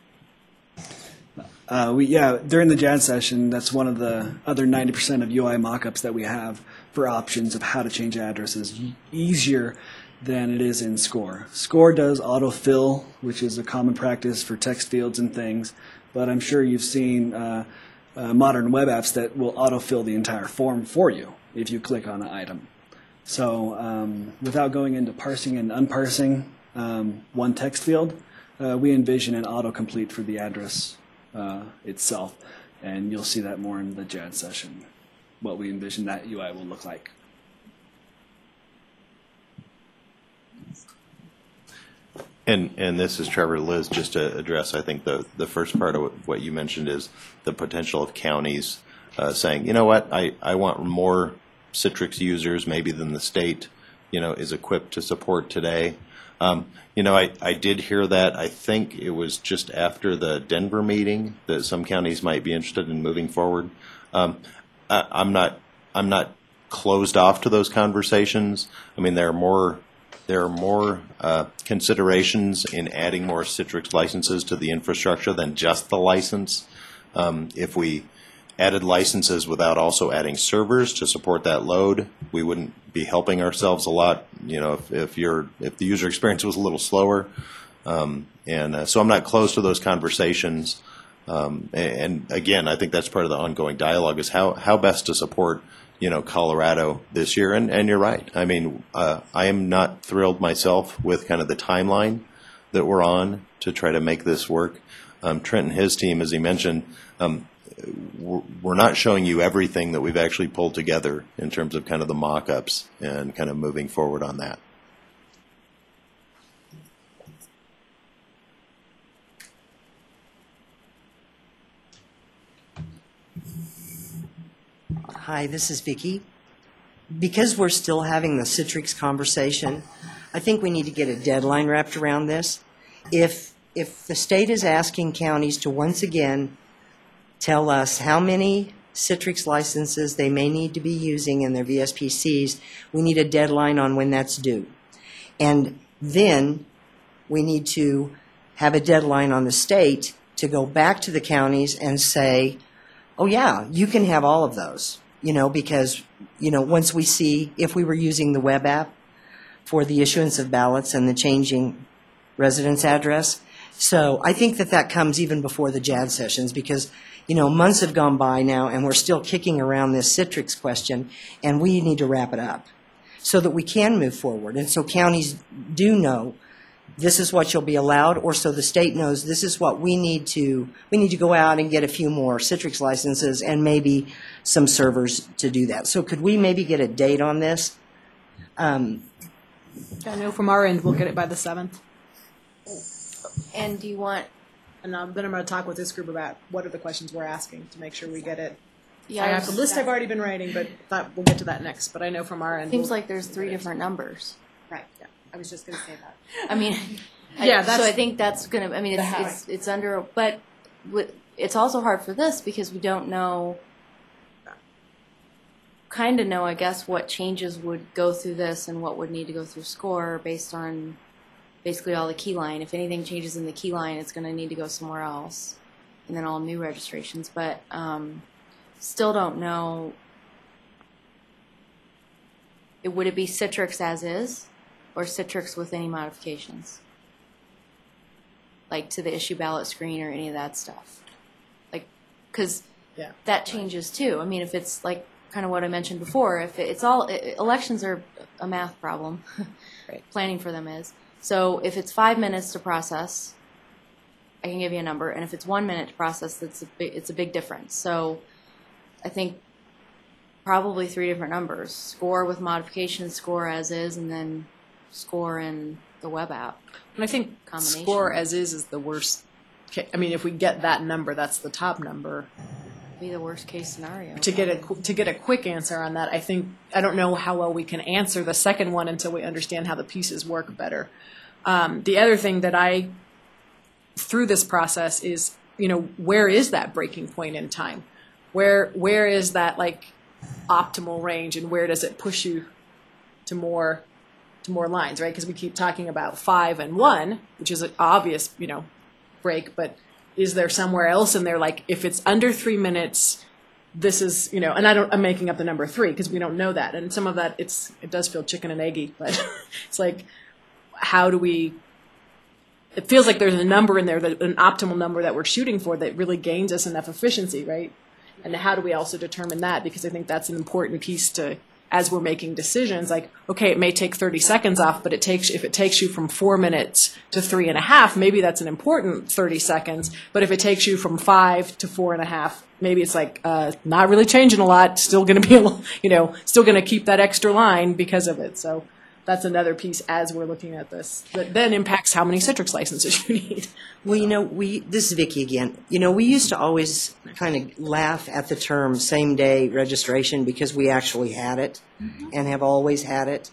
During the JAD session, that's one of the other 90% of UI mockups that we have for options of how to change addresses easier than it is in SCORE. SCORE does autofill, which is a common practice for text fields and things, but I'm sure you've seen modern web apps that will autofill the entire form for you if you click on an item. So without going into parsing and unparsing one text field, we envision an autocomplete for the address itself, and you'll see that more in the JAD session, what we envision that UI will look like. And this is Trevor. Liz, just to address, I think the first part of what you mentioned is the potential of counties saying, you know what, I want more Citrix users maybe than the state is equipped to support today. I did hear that. I think it was just after the Denver meeting that some counties might be interested in moving forward. I'm not closed off to those conversations. I mean, there are more considerations in adding more Citrix licenses to the infrastructure than just the license. If we added licenses without also adding servers to support that load, we wouldn't be helping ourselves a lot. If the user experience was a little slower, so I'm not close to those conversations. And again, I think that's part of the ongoing dialogue is how best to support Colorado this year. And you're right. I mean, I am not thrilled myself with kind of the timeline that we're on to try to make this work. Trent and his team, as he mentioned, we're not showing you everything that we've actually pulled together in terms of kind of the mock-ups and kind of moving forward on that. Hi, this is Vicki. Because we're still having the Citrix conversation, I think we need to get a deadline wrapped around this. If the state is asking counties to once again tell us how many Citrix licenses they may need to be using in their VSPCs, we need a deadline on when that's due. And then we need to have a deadline on the state to go back to the counties and say, oh yeah, you can have all of those, because, once we see if we were using the web app for the issuance of ballots and the changing residence address. So I think that comes even before the JAD sessions because, months have gone by now and we're still kicking around this Citrix question and we need to wrap it up so that we can move forward. And so counties do know this is what you'll be allowed, or so the state knows this is what we need to go out and get a few more Citrix licenses and maybe some servers to do that. So could we maybe get a date on this? I know from our end we'll get it by the 7th. And do you want? And then I'm going to talk with this group about what are the questions we're asking to make sure we get it. Yeah, I have the list I've already been writing, but we'll get to that next. But I know from our end. Seems like there's 3 different numbers. Right. Yeah. I was just going to say that. I mean, yeah. So I think that's going to. I mean, it's under, but it's also hard for this because we don't know. Kind of know, I guess, what changes would go through this and what would need to go through SCORE based on basically all the key line. If anything changes in the key line, it's going to need to go somewhere else, and then all new registrations. But still don't know. Would it be Citrix as is, or Citrix with any modifications, like to the issue ballot screen or any of that stuff? Like, because that changes too. I mean, if it's like kind of what I mentioned before, if it's all elections are a math problem, right? Planning for them is. So if it's 5 minutes to process, I can give you a number, and if it's 1 minute to process, it's a big difference. So I think probably 3 different numbers: SCORE with modifications, SCORE as is, and then SCORE in the web app. And I think SCORE as is the worst. I mean, if we get that number, that's the top number. Be the worst case scenario. To get a quick answer on that, I don't know how well we can answer the second one until we understand how the pieces work better. The other thing that through this process is, where is that breaking point in time? Where is that optimal range, and where does it push you to more lines, right? Because we keep talking about 5 and 1, which is an obvious, break, but is there somewhere else in there, if it's under 3 minutes, this is, and I'm making up the number 3 because we don't know that. And some of that, it does feel chicken and eggy, but it's how do we, it feels like there's a number in there, an optimal number that we're shooting for that really gains us enough efficiency, right? And how do we also determine that? Because I think that's an important piece to, as we're making decisions, okay, it may take 30 seconds off, but if it takes you from 4 minutes to 3.5, maybe that's an important 30 seconds. But if it takes you from 5 to 4.5, maybe it's not really changing a lot, still going to be, still going to keep that extra line because of it. So that's another piece as we're looking at this that then impacts how many Citrix licenses you need. Well, this is Vicki again. We used to always kind of laugh at the term same-day registration because we actually had it and have always had it.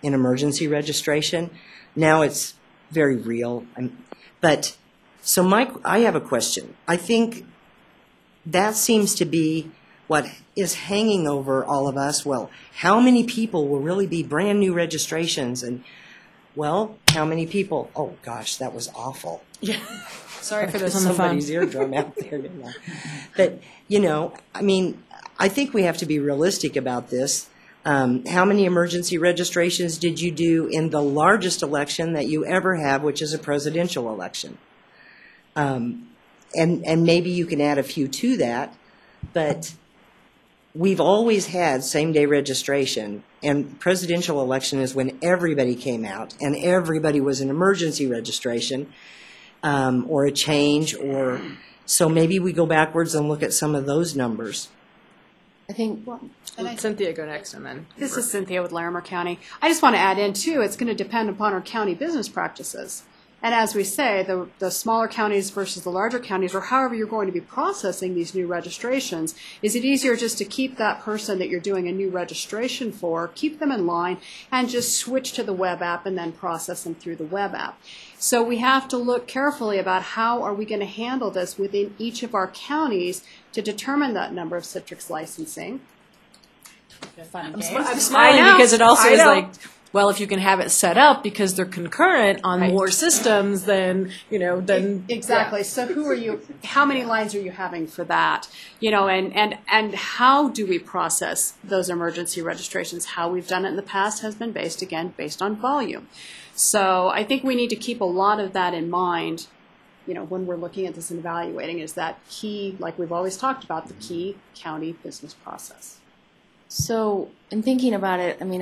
in emergency registration. Now it's very real. But, so I have a question. I think that seems to be what is hanging over all of us. Well, how many people will really be brand new registrations? And, well, how many people? Oh, gosh, that was awful. Yeah. Sorry for this on the phone. Somebody's eardrum out there. But, you know, I mean, I think we have to be realistic about this. How many emergency registrations did you do in the largest election that you ever have, which is a presidential election? And maybe you can add a few to that, but we've always had same-day registration, and presidential election is when everybody came out, and everybody was an emergency registration, or a change, or so maybe we go backwards and look at some of those numbers. I think, Cynthia, go next, and then. This is Cynthia with Larimer County. I just want to add in, too, it's going to depend upon our county business practices. And as we say, the smaller counties versus the larger counties, or however you're going to be processing these new registrations, is it easier just to keep that person that you're doing a new registration for, keep them in line, and just switch to the web app and then process them through the web app? So we have to look carefully about how are we going to handle this within each of our counties to determine that number of Citrix licensing. I'm smiling because it also is like, well, if you can have it set up because they're concurrent on more systems, then, you know, then. Exactly. Yeah. So who are you, how many lines are you having for that? You know, and how do we process those emergency registrations? How we've done it in the past has been based on volume. So I think we need to keep a lot of that in mind, you know, when we're looking at this and evaluating, is that key, like we've always talked about, the key county business process. So in thinking about it, I mean,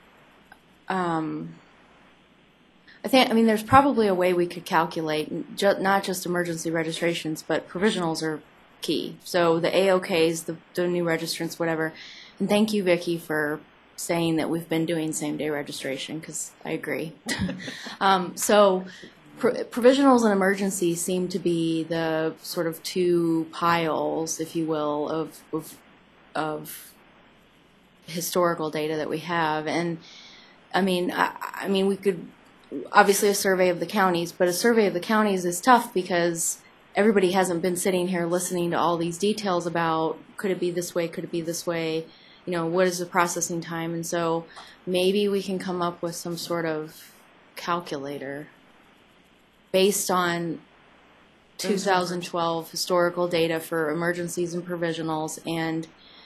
there's probably a way we could calculate not just emergency registrations, but provisionals are key. So the AOKs, the new registrants, whatever. And thank you, Vicki, for saying that we've been doing same-day registration, because I agree. So provisionals and emergencies seem to be the sort of two piles, if you will, of historical data that we have. And I mean, we could, obviously a survey of the counties, but a survey of the counties is tough because everybody hasn't been sitting here listening to all these details about, could it be this way, could it be this way, you know, what is the processing time? And so maybe we can come up with some sort of calculator based on 2012 historical data for emergencies and provisionals and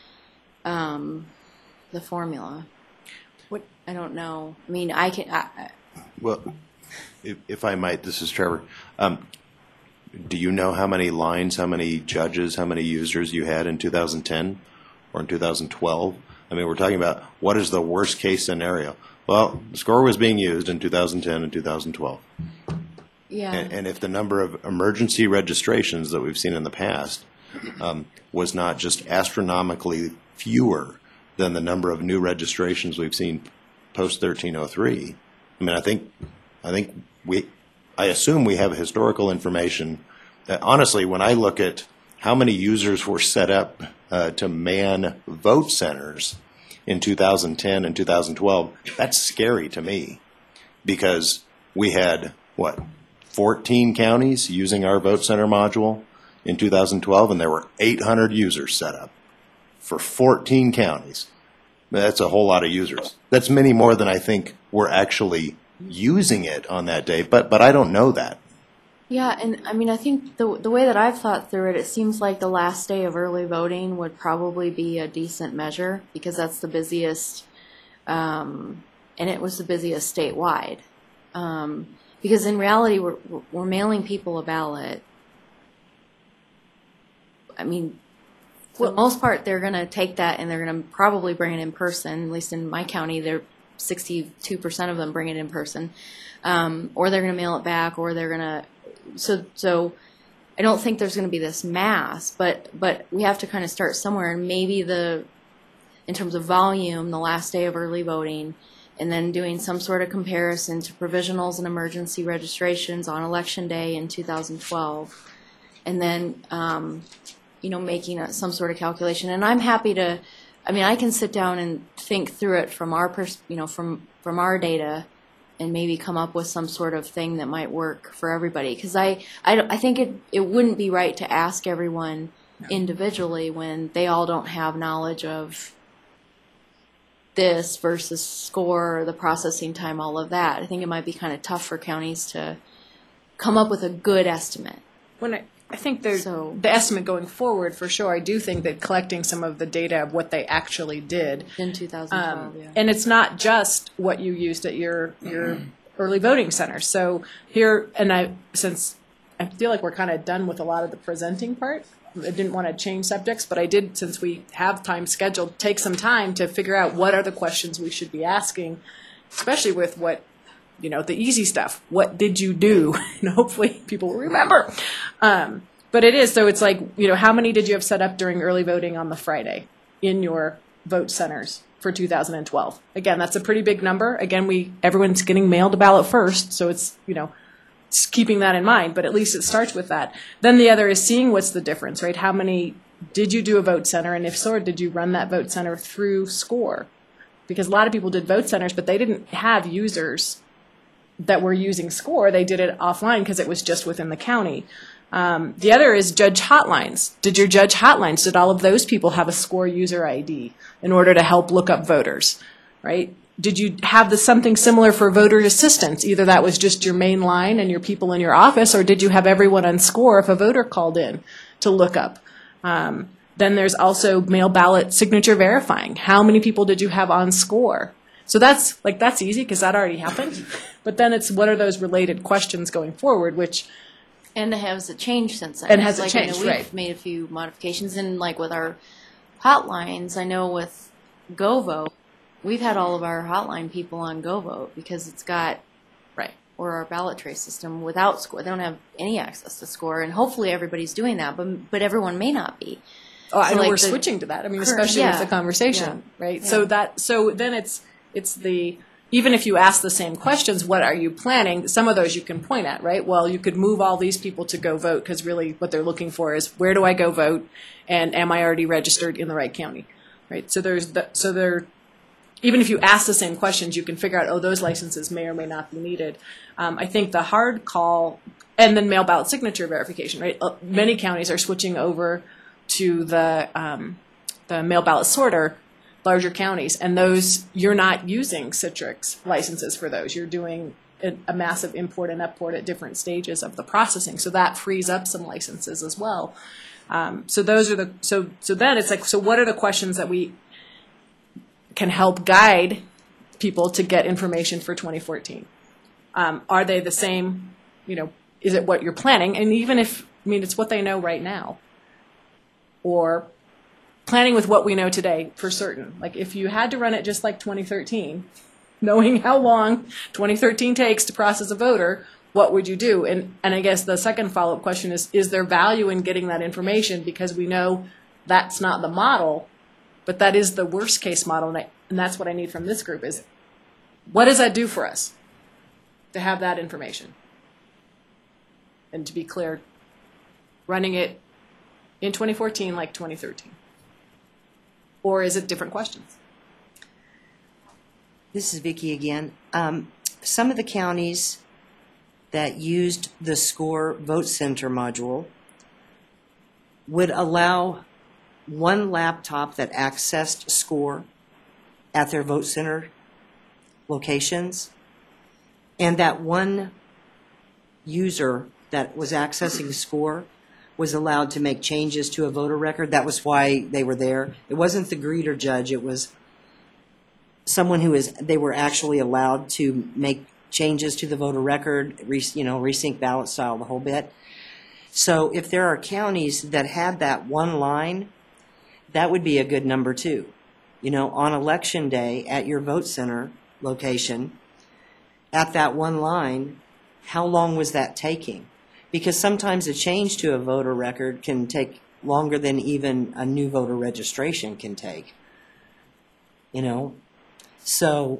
the formula. I don't know. I mean, Well, if I might, this is Trevor. Do you know how many lines, how many judges, how many users you had in 2010 or in 2012? I mean, we're talking about what is the worst case scenario. Well, SCORE was being used in 2010 and 2012. Yeah. And if the number of emergency registrations that we've seen in the past was not just astronomically fewer than the number of new registrations we've seen post 1303. I mean, I assume we have historical information. Honestly, when I look at how many users were set up to man vote centers in 2010 and 2012, that's scary to me, because we had, 14 counties using our vote center module in 2012, and there were 800 users set up for 14 counties. That's a whole lot of users. That's many more than I think were actually using it on that day, but I don't know that. Yeah, and I mean, I think the way that I've thought through it, it seems like the last day of early voting would probably be a decent measure, because that's the busiest, and it was the busiest statewide. Because in reality, we're mailing people a ballot. I mean, for the most part, they're going to take that and they're going to probably bring it in person. At least in my county, they're 62% of them bring it in person, or they're going to mail it back, or they're going to. So I don't think there's going to be this mass, but we have to kind of start somewhere, and maybe in terms of volume, the last day of early voting, and then doing some sort of comparison to provisionals and emergency registrations on Election Day in 2012, and then making some sort of calculation. And I'm happy to I mean, I can sit down and think through it from our from our data, and maybe come up with some sort of thing that might work for everybody. Because I think it wouldn't be right to ask everyone individually when they all don't have knowledge of this versus score, the processing time, all of that. I think it might be kind of tough for counties to come up with a good estimate. When I think there's the estimate going forward for sure. I do think that collecting some of the data of what they actually did in 2012, and it's not just what you used at your early voting center. So here, and since I feel like we're kind of done with a lot of the presenting part, I didn't want to change subjects, but I did, since we have time scheduled, take some time to figure out what are the questions we should be asking, especially with what, the easy stuff. What did you do? And hopefully people will remember. But it is, so it's like, how many did you have set up during early voting on the Friday in your vote centers for 2012? Again, that's a pretty big number. Again, everyone's getting mailed a ballot first, so it's, just keeping that in mind, but at least it starts with that. Then the other is seeing what's the difference, right? How many did you do a vote center, and if so, did you run that vote center through SCORE? Because a lot of people did vote centers, but they didn't have users that were using SCORE. They did it offline because it was just within the county. The other is judge hotlines. Did your judge hotlines, did all of those people have a SCORE user ID in order to help look up voters, right? Did you have something similar for voter assistance? Either that was just your main line and your people in your office, or did you have everyone on SCORE if a voter called in to look up? Then there's also mail ballot signature verifying. How many people did you have on SCORE? So that's easy because that already happened. But then it's what are those related questions going forward, which... And has it changed since then? And has it like, changed, we've right. made a few modifications. And like with our hotlines, I know with GoVote, we've had all of our hotline people on GoVote because it's got, or our ballot trace system without SCORE. They don't have any access to SCORE, and hopefully everybody's doing that, but everyone may not be. Oh, I So, know like, we're switching to that. I mean, especially yeah. with the conversation, right? Yeah. So then it's the, even if you ask the same questions, what are you planning? Some of those you can point at, right? Well, you could move all these people to go vote because really what they're looking for is where do I go vote, and am I already registered in the right county, right? So even if you ask the same questions, you can figure out, those licenses may or may not be needed. I think the hard call, and then mail ballot signature verification, right? Many counties are switching over to the mail ballot sorter, larger counties, and those, you're not using Citrix licenses for those. You're doing a massive import and export at different stages of the processing, so that frees up some licenses as well. So those are so then it's like, so what are the questions that we can help guide people to get information for 2014? Are they the same, is it what you're planning? And even if, it's what they know right now. Or planning with what we know today for certain. Like if you had to run it just like 2013, knowing how long 2013 takes to process a voter, what would you do? And I guess the second follow-up question is there value in getting that information? Because we know that's not the model, but that is the worst case model, and that's what I need from this group is, what does that do for us to have that information? And to be clear, running it in 2014 like 2013? Or is it different questions? This is Vicki again. Some of the counties that used the SCORE Vote Center module would allow one laptop that accessed SCORE at their vote center locations, and that one user that was accessing SCORE was allowed to make changes to a voter record. That was why they were there. It wasn't the greeter judge, it was someone they were actually allowed to make changes to the voter record, resync ballot style, the whole bit. So if there are counties that had that one line, that would be a good number too. On election day at your vote center location, at that one line, how long was that taking? Because sometimes a change to a voter record can take longer than even a new voter registration can take. So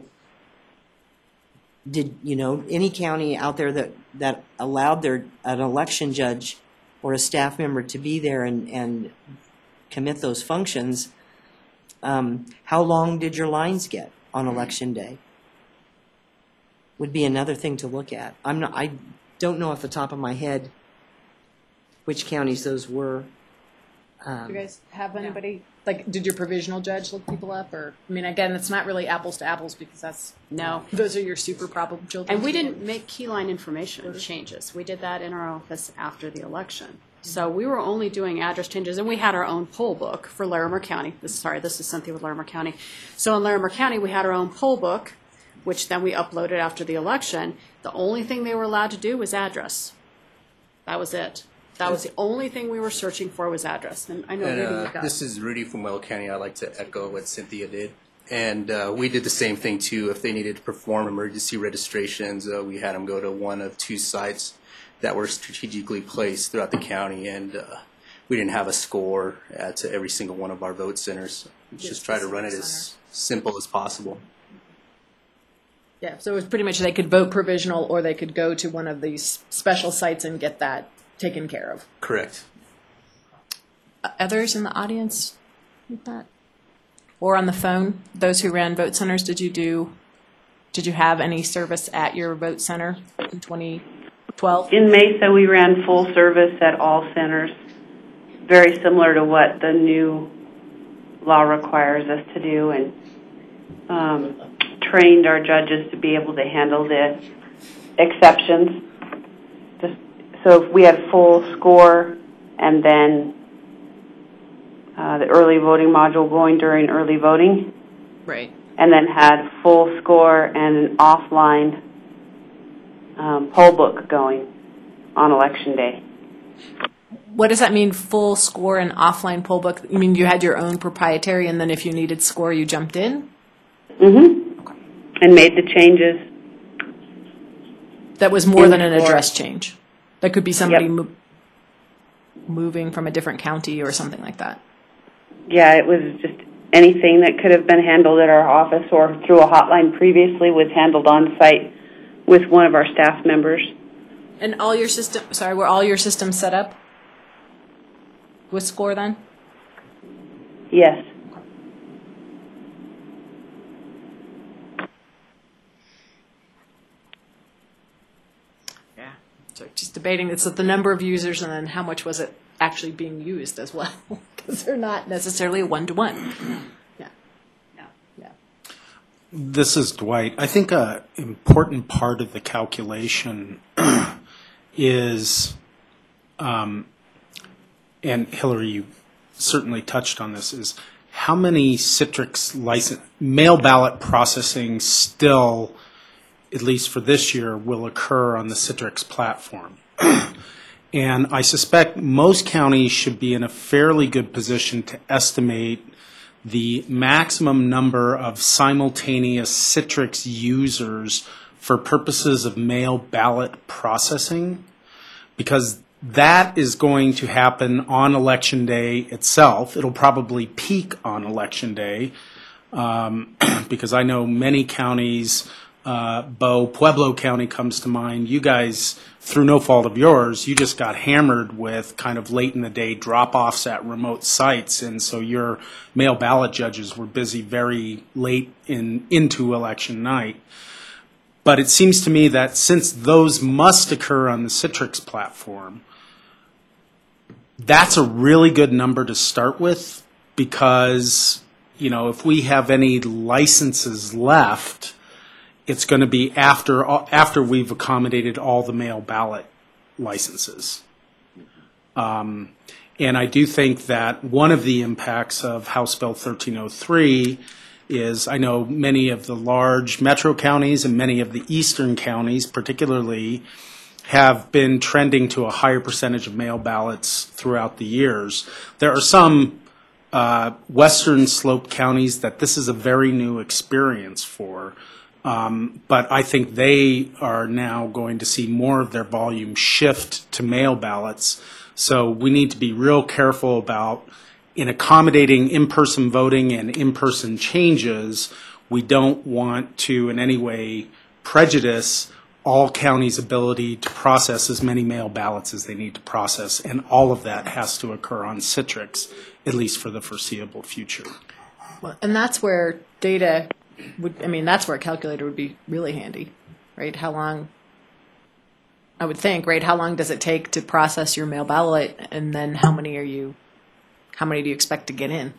did, any county out there that allowed an election judge or a staff member to be there and commit those functions, How long did your lines get on election day? Would be another thing to look at. I don't know off the top of my head which counties those were. Do you guys have anybody, like, did your provisional judge look people up, or, I mean, again, it's not really apples to apples because those are your super problem children. And we didn't make keyline information changes. We did that in our office after the election. So we were only doing address changes, and we had our own poll book for Larimer County. This is Cynthia with Larimer County. So in Larimer County, we had our own poll book, which then we uploaded after the election. The only thing they were allowed to do was address. That was it. That was the only thing we were searching for was address. And I know Rudy, you got this is Rudy from Weld County. I'd like to echo what Cynthia did. And we did the same thing, too. If they needed to perform emergency registrations, we had them go to one of 2 sites that were strategically placed throughout the county. And we didn't have a score to every single one of our vote centers. Just try to run it as simple as possible. Yeah, so it was pretty much they could vote provisional or they could go to one of these special sites and get that taken care of. Correct. Others in the audience with that? Or on the phone, those who ran vote centers, did you have any service at your vote center in 2012? In Mesa, we ran full service at all centers, very similar to what the new law requires us to do, and trained our judges to be able to handle the exceptions. So if we had full score and then the early voting module going during early voting, right, and then had full score and an offline poll book going on election day. What does that mean, full score and offline poll book? You mean you had your own proprietary, and then if you needed score, you jumped in? Mm-hmm. Okay. And made the changes. That was more than an address change. That could be somebody moving from a different county or something like that. Yeah, it was just anything that could have been handled at our office or through a hotline previously was handled on site with one of our staff members. And all your were all your systems set up with score then? Yes. So just debating, it's the number of users and then how much was it actually being used as well, because they're not necessarily one-to-one. Yeah. This is Dwight. I think an important part of the calculation is, and Hillary, you certainly touched on this, is how many Citrix mail ballot processing still, at least for this year, will occur on the Citrix platform. And I suspect most counties should be in a fairly good position to estimate the maximum number of simultaneous Citrix users for purposes of mail ballot processing, because that is going to happen on Election Day itself. It'll probably peak on Election Day, because I know many counties, Pueblo County comes to mind. You guys, through no fault of yours, you just got hammered with kind of late in the day drop-offs at remote sites, and so your mail ballot judges were busy very late into election night. But it seems to me that since those must occur on the Citrix platform, that's a really good number to start with, because, you know, if we have any licenses left, it's going to be after we've accommodated all the mail ballot licenses. And I do think that one of the impacts of House Bill 1303 is, I know many of the large metro counties and many of the eastern counties particularly have been trending to a higher percentage of mail ballots throughout the years. There are some western slope counties that this is a very new experience for. But I think they are now going to see more of their volume shift to mail ballots. So we need to be real careful about, in accommodating in-person voting and in-person changes, we don't want to in any way prejudice all counties' ability to process as many mail ballots as they need to process. And all of that has to occur on Citrix, at least for the foreseeable future. Well, and that's where data would, I mean, that's where a calculator would be really handy, right? How long, I would think, right? How long does it take to process your mail ballot, and then how many do you expect to get in?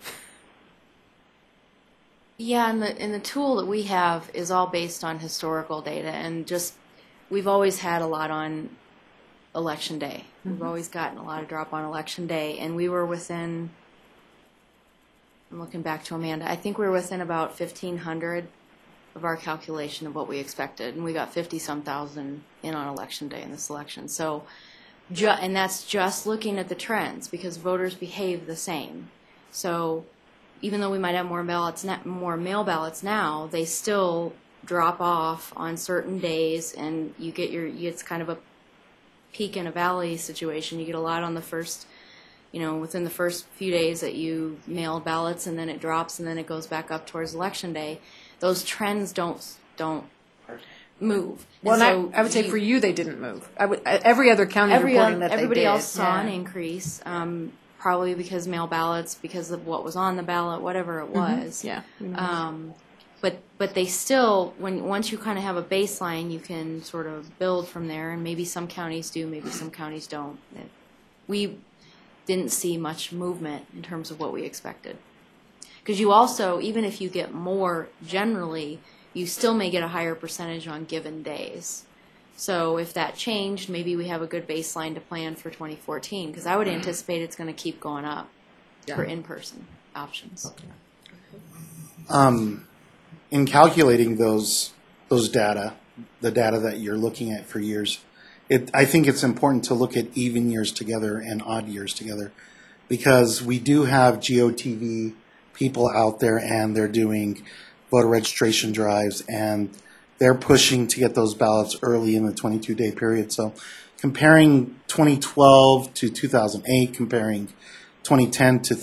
Yeah, and the tool that we have is all based on historical data, and just we've always had a lot on election day. We've always gotten a lot of drop on election day, and we were within. I'm looking back to Amanda. I think we were within about 1,500 of our calculation of what we expected, and we got 50-some thousand in on election day in this election. So, and that's just looking at the trends because voters behave the same. So, even though we might have more mail ballots now, they still drop off on certain days, and you get it's kind of a peak and a valley situation. You get a lot on the first. Within the first few days that you mailed ballots, and then it drops, and then it goes back up towards election day. Those trends don't move. Well, and so I would say for you, they didn't move. Every other county reporting that they did. Everybody else saw an increase, probably because mail ballots, because of what was on the ballot, whatever it was. Yeah. But they still, once you kind of have a baseline, you can sort of build from there, and maybe some counties do, maybe some counties don't. We didn't see much movement in terms of what we expected. Because you also, even if you get more generally, you still may get a higher percentage on given days. So if that changed, maybe we have a good baseline to plan for 2014, because I would anticipate it's going to keep going up for in-person options. In calculating those data, the data that you're looking at for years, I think it's important to look at even years together and odd years together, because we do have GOTV people out there, and they're doing voter registration drives, and they're pushing to get those ballots early in the 22-day period. So comparing 2012 to 2008, comparing 2010 to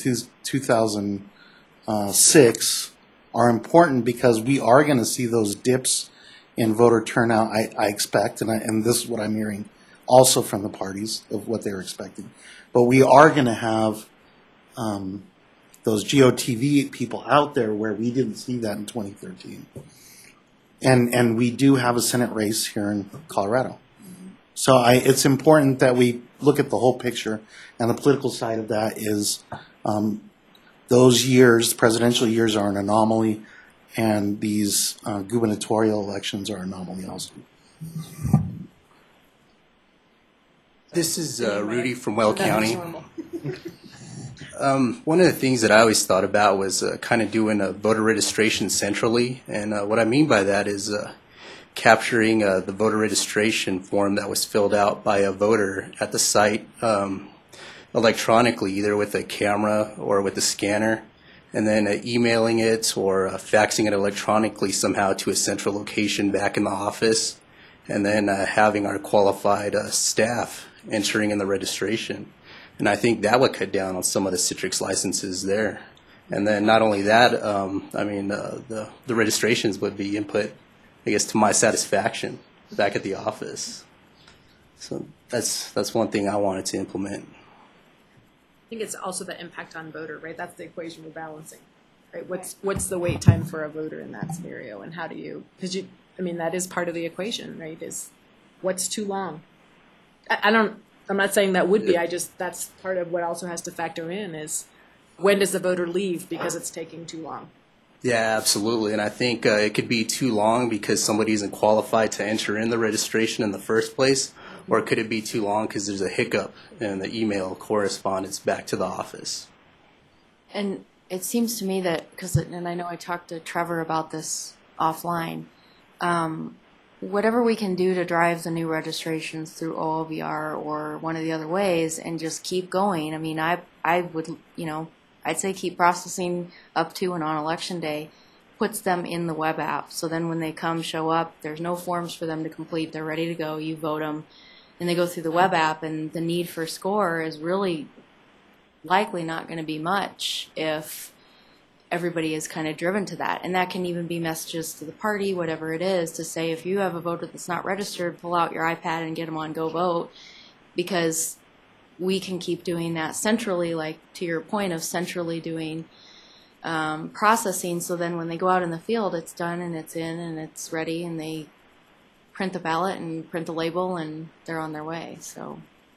2006 are important, because we are going to see those dips in voter turnout, I expect, and this is what I'm hearing also from the parties of what they're expecting. But we are going to have those GOTV people out there where we didn't see that in 2013. And we do have a Senate race here in Colorado. So it's important that we look at the whole picture, and the political side of that is those years, presidential years, are an anomaly, and these gubernatorial elections are an anomaly also. This is Rudy from Weld County. One of the things that I always thought about was kind of doing a voter registration centrally, and what I mean by that is capturing the voter registration form that was filled out by a voter at the site electronically, either with a camera or with a scanner, and then emailing it or faxing it electronically somehow to a central location back in the office, and then having our qualified staff entering in the registration. And I think that would cut down on some of the Citrix licenses there. And then not only that, the registrations would be input, I guess, to my satisfaction back at the office. So that's one thing I wanted to implement. I think it's also the impact on voter, right? That's the equation we're balancing, right? What's the wait time for a voter in that scenario, and how do you? Because that is part of the equation, right? Is what's too long? I'm not saying that would be. That's part of what also has to factor in is when does the voter leave because it's taking too long. Yeah, absolutely. And I think it could be too long because somebody isn't qualified to enter in the registration in the first place, or could it be too long because there's a hiccup in the email correspondence back to the office? And it seems to me that, and I know I talked to Trevor about this offline, whatever we can do to drive the new registrations through OLVR or one of the other ways and just keep going. I would, I'd say keep processing up to and on election day, puts them in the web app. So then when they show up, there's no forms for them to complete. They're ready to go. You vote them, and they go through the web app, and the need for score is really likely not going to be much if everybody is kind of driven to that. And that can even be messages to the party, whatever it is, to say if you have a voter that's not registered, pull out your iPad and get them on Go Vote, because we can keep doing that centrally, like to your point of centrally doing processing, so then when they go out in the field, it's done and it's in and it's ready, and they print the ballot and print the label, and they're on their way. So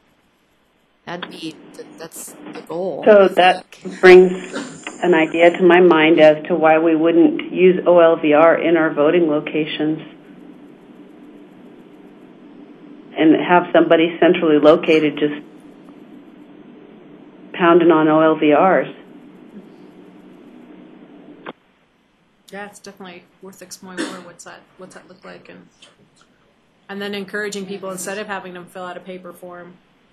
that's the goal. So that brings an idea to my mind as to why we wouldn't use OLVR in our voting locations and have somebody centrally located just pounding on OLVRs. Yeah, it's definitely worth exploring more. What's that look like, and then encouraging people, instead of having them fill out a paper form,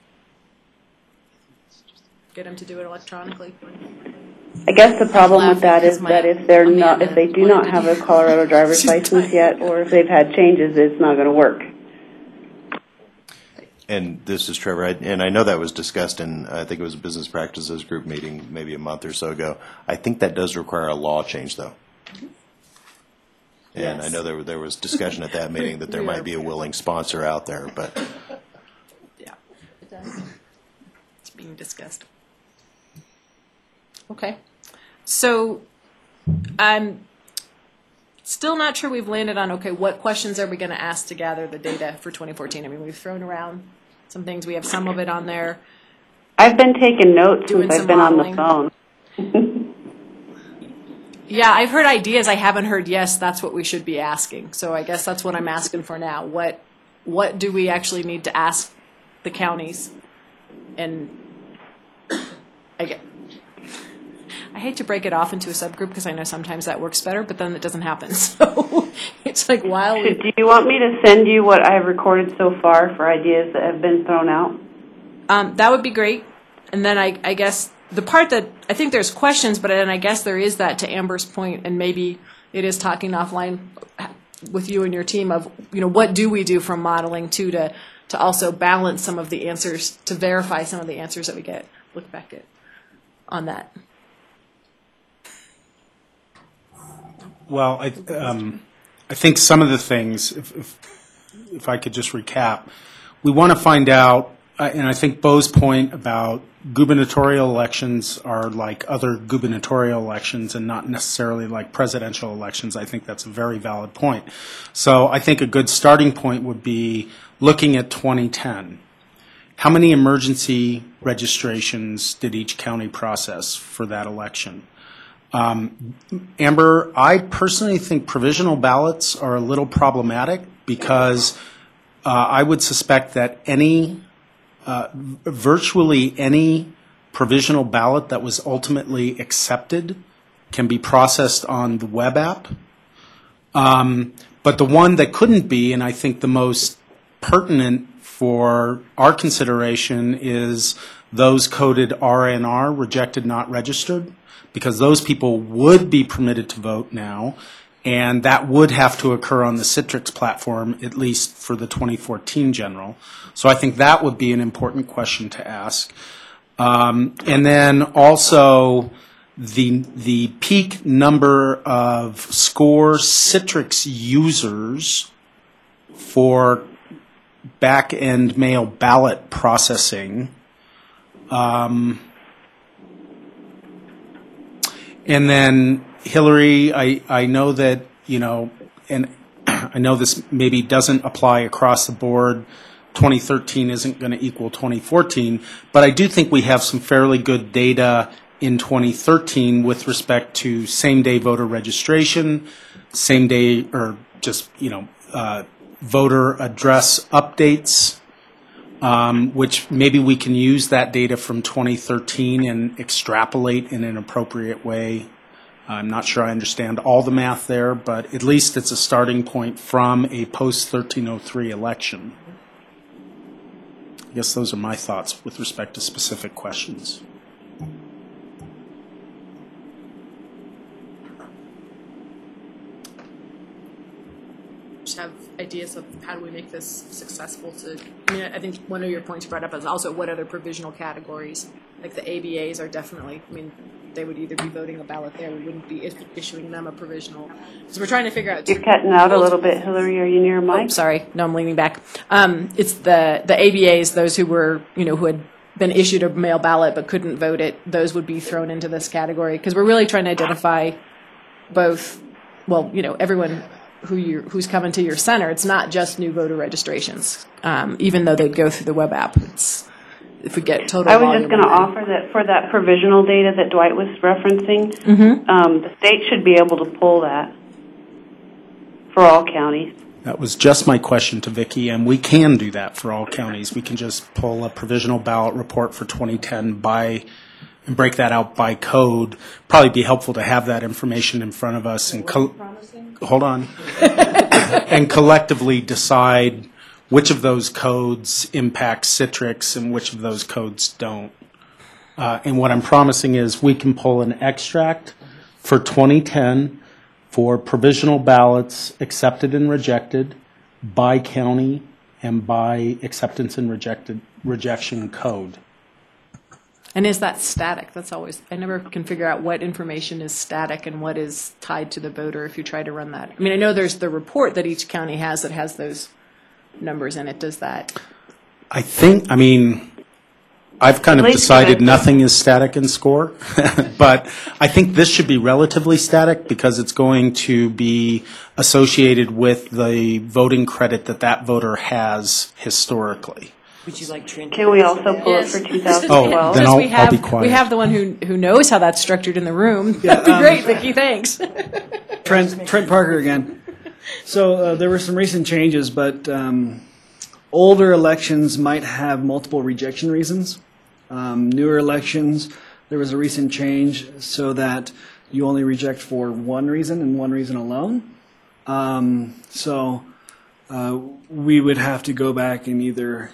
get them to do it electronically. I guess the problem with that is that if they do not have a Colorado driver's license yet, or if they've had changes, it's not going to work. And this is Trevor, and I know that was discussed in, I think it was a business practices group meeting maybe a month or so ago. I think that does require a law change, though. And Yes. I know there was discussion at that meeting that there might be a willing sponsor out there, but Yeah, it does. It's being discussed. Okay. So I'm still not sure we've landed on, okay, what questions are we going to ask to gather the data for 2014? I mean, we've thrown around some things. We have some of it on there. I've been taking notes Doing since I've some been modeling. on the phone. Yeah, I've heard ideas. I haven't heard, yes, that's what we should be asking. So I guess that's what I'm asking for now. What do we actually need to ask the counties? And I hate to break it off into a subgroup because I know sometimes that works better, but then it doesn't happen. So it's like, while we... Do you want me to send you what I've recorded so far for ideas that have been thrown out? That would be great. And then I guess the part that I think there's questions, but then I guess there is that, to Amber's point, and maybe it is talking offline with you and your team of, what do we do from modeling to also balance some of the answers, to verify some of the answers that we get. Look back on that. Well, I think some of the things, if I could just recap, we want to find out, and I think Bo's point about gubernatorial elections are like other gubernatorial elections and not necessarily like presidential elections. I think that's a very valid point. So I think a good starting point would be looking at 2010. How many emergency registrations did each county process for that election? Amber, I personally think provisional ballots are a little problematic because I would suspect that virtually any provisional ballot that was ultimately accepted can be processed on the web app. But the one that couldn't be, and I think the most pertinent for our consideration, is those coded RNR, rejected not registered, because those people would be permitted to vote now, and that would have to occur on the Citrix platform, at least for the 2014 general. So I think that would be an important question to ask. And then also the peak number of SCORE Citrix users for back-end mail ballot processing. And then, Hillary, I know that, and I know this maybe doesn't apply across the board. 2013 isn't going to equal 2014, but I do think we have some fairly good data in 2013 with respect to same-day voter registration, same-day, or just, voter address updates, which maybe we can use that data from 2013 and extrapolate in an appropriate way. I'm not sure I understand all the math there, but at least it's a starting point from a post-1303 election. I guess those are my thoughts with respect to specific questions. Just have ideas of how do we make this successful I think one of your points brought up is also what other provisional categories, like the ABAs are definitely, they would either be voting a ballot there, we wouldn't be issuing them a provisional. So we're trying to figure out. You're cutting out a little bit, Hillary. Are you near a mic? Oh, sorry. No, I'm leaning back. It's the ABAs, those who were, who had been issued a mail ballot but couldn't vote it, those would be thrown into this category, because we're really trying to identify both, well, everyone who's coming to your center. It's not just new voter registrations, even though they'd go through the web app. If we get total I was volume just going to of it. offer that for that provisional data that Dwight was referencing, the state should be able to pull that for all counties. That was just my question to Vicki, and we can do that for all counties. We can just pull a provisional ballot report for 2010 and break that out by code. Probably be helpful to have that information in front of us and hold on, and collectively decide which of those codes impact Citrix and which of those codes don't. And what I'm promising is we can pull an extract for 2010 for provisional ballots accepted and rejected by county and by acceptance and rejection code. And is that static? That's always, I never can figure out what information is static and what is tied to the voter if you try to run that. I mean, I know there's the report that each county has that has those numbers in it. Does that? I've kind of decided nothing is static in SCORE, but I think this should be relatively static because it's going to be associated with the voting credit that voter has historically. Would you like Trent? Can we also pull it for 2012? Oh, then I'll be quiet. We have the one who knows how that's structured in the room. That'd be great, Vicki. Thanks. Trent Parker again. So there were some recent changes, but older elections might have multiple rejection reasons. Newer elections, there was a recent change so that you only reject for one reason and one reason alone. So we would have to go back and either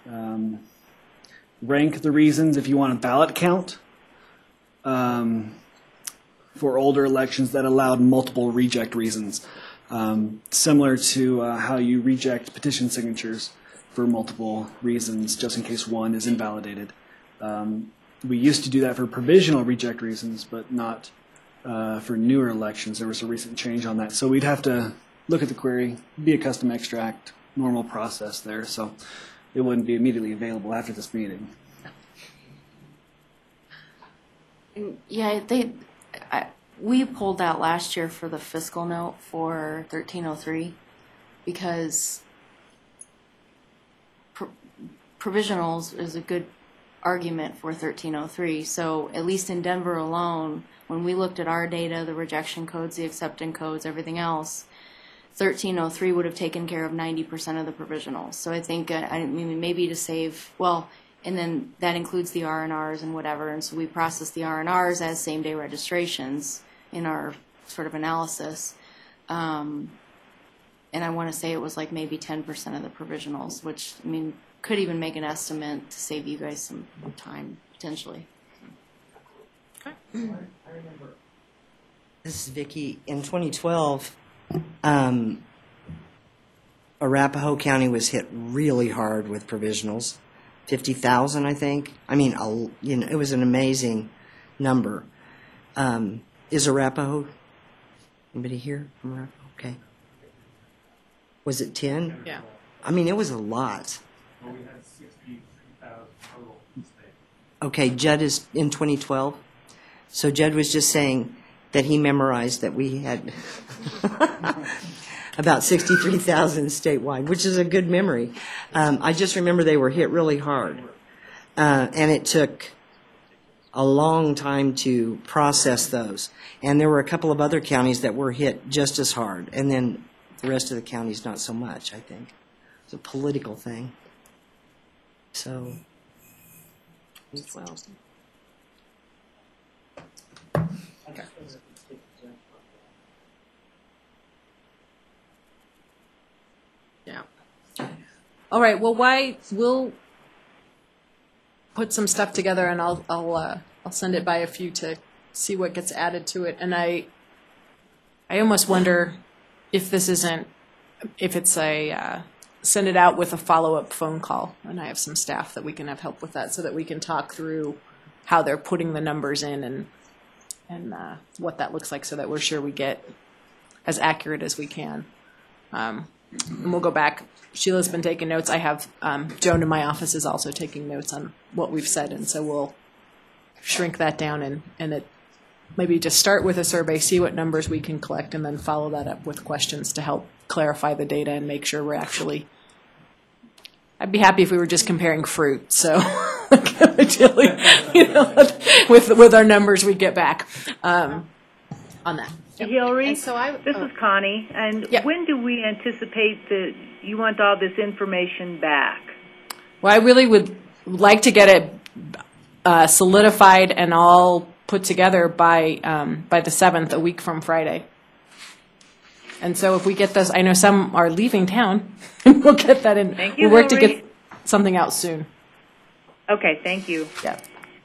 rank the reasons if you want a ballot count for older elections that allowed multiple reject reasons, similar to how you reject petition signatures for multiple reasons, just in case one is invalidated. We used to do that for provisional reject reasons, but not for newer elections. There was a recent change on that. So we'd have to look at the query, be a custom extract, normal process there. So it wouldn't be immediately available after this meeting. Yeah, we pulled that last year for the fiscal note for 1303 because provisionals is a good argument for 1303. So at least in Denver alone, when we looked at our data, the rejection codes, the acceptance codes, everything else, 1303 would have taken care of 90% of the provisionals. So I think maybe to save, and then that includes the R&Rs and whatever, and so we process the R&Rs as same-day registrations in our sort of analysis. And I want to say it was like maybe 10% of the provisionals, which, could even make an estimate to save you guys some time, potentially. This is Vicki. In 2012, Arapahoe County was hit really hard with provisionals, 50,000, I think. It was an amazing number. Is Arapahoe? Anybody here from Arapahoe? Okay. Was it 10? Yeah. It was a lot. Well, we had 63,000 total in state. Okay, Judd is in 2012. So Judd was just saying that he memorized that we had about 63,000 statewide, which is a good memory. I just remember they were hit really hard. And it took a long time to process those. And there were a couple of other counties that were hit just as hard. And then the rest of the counties not so much, I think. It's a political thing. So, 12. Okay. Yeah. All right. Well, we'll put some stuff together, and I'll send it by a few to see what gets added to it. And I almost wonder if this isn't, if it's a send it out with a follow-up phone call, and I have some staff that we can have help with that so that we can talk through how they're putting the numbers in and what that looks like so that we're sure we get as accurate as we can. and we'll go back. Sheila's been taking notes. I have, Joan in my office is also taking notes on what we've said, and so we'll shrink that down and it, maybe just start with a survey, see what numbers we can collect, and then follow that up with questions to help clarify the data and make sure we're actually, I'd be happy if we were just comparing fruit, so, ideally, you know, with our numbers we get back, on that. Hillary, And so this is Connie, and when do we anticipate that you want all this information back? Well, I really would like to get it solidified and all put together by the 7th, a week from Friday. And so if we get this, I know some are leaving town, and we'll get that in. Thank you, we'll work to Hillary. get something out soon. Okay, thank you. Yeah.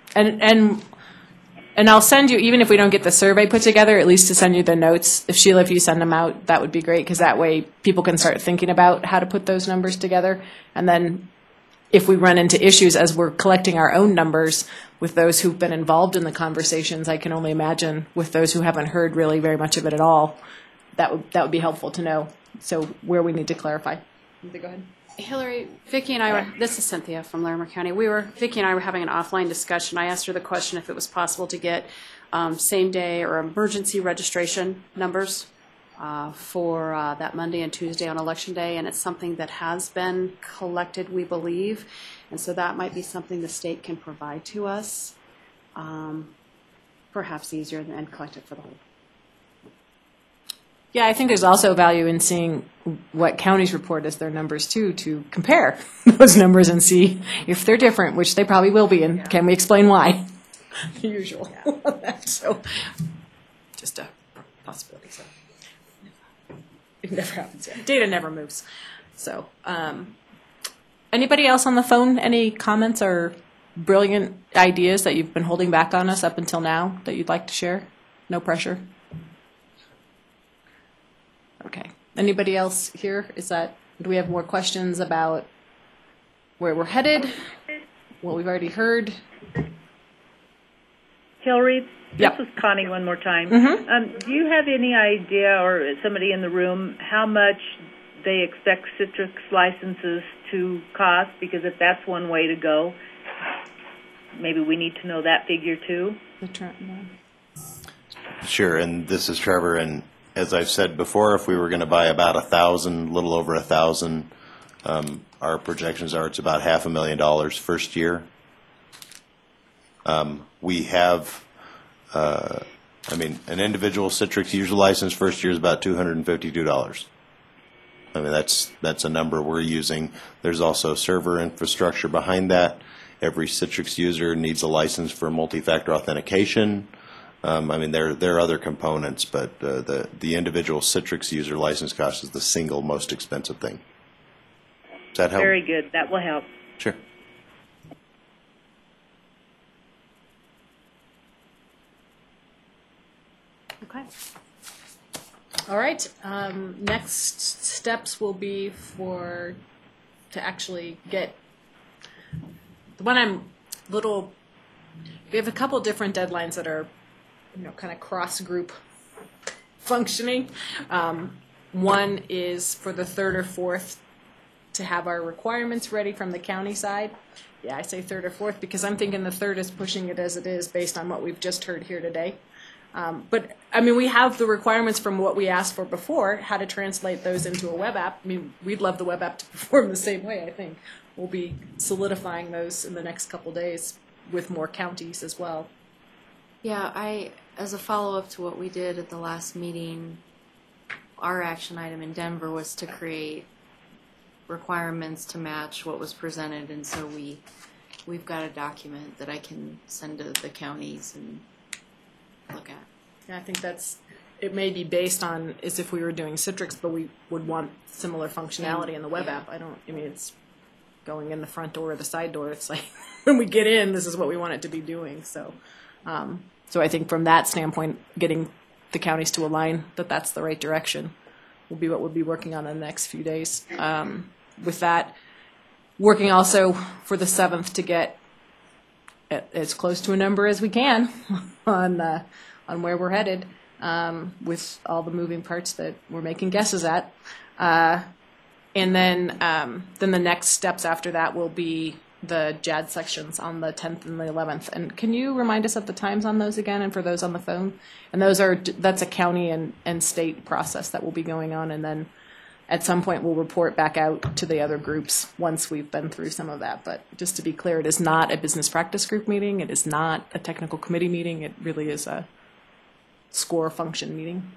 And I'll send you, even if we don't get the survey put together, at least to send you the notes. If Sheila, if you send them out, that would be great, because that way people can start thinking about how to put those numbers together. And then if we run into issues as we're collecting our own numbers with those who've been involved in the conversations, I can only imagine with those who haven't heard really very much of it at all, that would be helpful to know. So where we need to clarify. Go ahead. Hillary, Vicki and I were, this is Cynthia from Larimer County. Vicki and I were having an offline discussion. I asked her the question if it was possible to get same day or emergency registration numbers for that Monday and Tuesday on Election Day, and it's something that has been collected, we believe, and so that might be something the state can provide to us, perhaps easier and collect it for the whole. Yeah, I think there's also value in seeing what counties report as their numbers too, to compare those numbers and see if they're different, which they probably will be, and can we explain why? The usual. So, just a possibility. So, it never happens. Yeah. Data never moves. So, anybody else on the phone? Any comments or brilliant ideas that you've been holding back on us up until now that you'd like to share? No pressure. Okay. Anybody else here? Do we have more questions about where we're headed? What we've already heard? Hillary, this Yep. is Connie one more time. Mhm. Do you have any idea, or somebody in the room, how much they expect citrus licenses to cost? Because if that's one way to go, maybe we need to know that figure too. Sure, and this is Trevor, and as I've said before, if we were going to buy about 1,000, little over 1,000, our projections are it's about $500,000 first year. We have, an individual Citrix user license first year is about $252. I mean, that's a number we're using. There's also server infrastructure behind that. Every Citrix user needs a license for multi-factor authentication. There are other components, but the individual Citrix user license cost is the single most expensive thing. Does that help? Very good. That will help. Sure. Okay. All right. Next steps will be to actually get the one I'm little. We have a couple different deadlines that are, kind of cross-group functioning. One is for the 3rd or 4th to have our requirements ready from the county side. Yeah, I say 3rd or 4th because I'm thinking the 3rd is pushing it as it is based on what we've just heard here today. But we have the requirements from what we asked for before, how to translate those into a web app. We'd love the web app to perform the same way, I think. We'll be solidifying those in the next couple days with more counties as well. Yeah, as a follow-up to what we did at the last meeting, our action item in Denver was to create requirements to match what was presented, and so we've got a document that I can send to the counties and look at. Yeah, I think it may be based on as if we were doing Citrix, but we would want similar functionality in the web app. It's going in the front door or the side door. It's like when we get in, this is what we want it to be doing. So I think from that standpoint, getting the counties to align that that's the right direction will be what we'll be working on in the next few days. With that, working also for the 7th to get as close to a number as we can on where we're headed with all the moving parts that we're making guesses at. And then the next steps after that will be the JAD sections on the 10th and the 11th. And can you remind us of the times on those again, and for those on the phone? And that's a county and state process that will be going on, and then at some point we'll report back out to the other groups once we've been through some of that. But just to be clear, it is not a business practice group meeting. It is not a technical committee meeting. It really is a SCORE function meeting.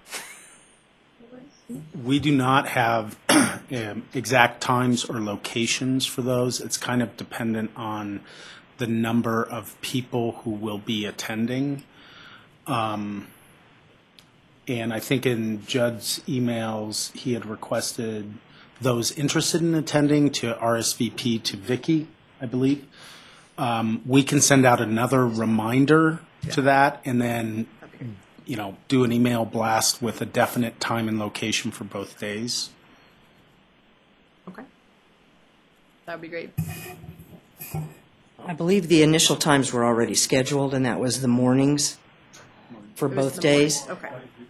We do not have exact times or locations for those. It's kind of dependent on the number of people who will be attending. And I think in Judd's emails, he had requested those interested in attending to RSVP to Vicky, I believe. We can send out another reminder to that, and then do an email blast with a definite time and location for both days. Okay. That would be great. I believe the initial times were already scheduled, and that was the mornings for both days. Okay.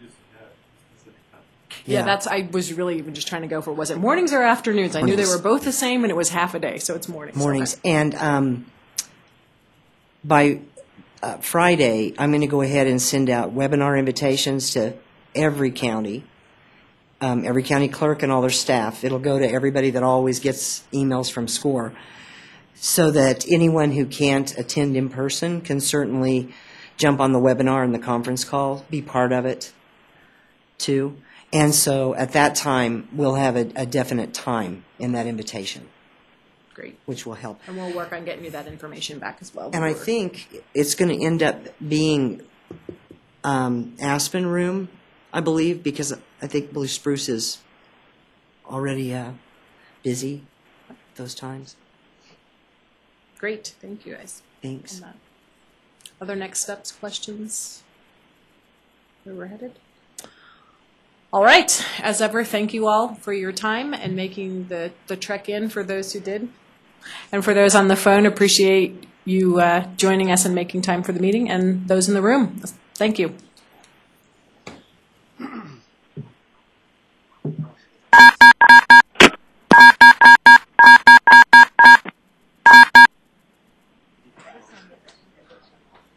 Yeah, I was really even just trying to go for, was it mornings or afternoons? I knew they were both the same, and it was half a day, so it's mornings. Mornings. Okay. And by Friday, I'm going to go ahead and send out webinar invitations to every county clerk and all their staff. It'll go to everybody that always gets emails from SCORE, so that anyone who can't attend in person can certainly jump on the webinar and the conference call, be part of it too. And so at that time, we'll have a definite time in that invitation. Great. Which will help. And we'll work on getting you that information back as well. And I think it's going to end up being Aspen Room, I believe, because I think Blue Spruce is already busy those times. Great. Thank you, guys. Thanks. Other next steps, questions? Where we're headed? All right. As ever, thank you all for your time and making the trek in for those who did. And for those on the phone, appreciate you joining us and making time for the meeting. And those in the room, thank you.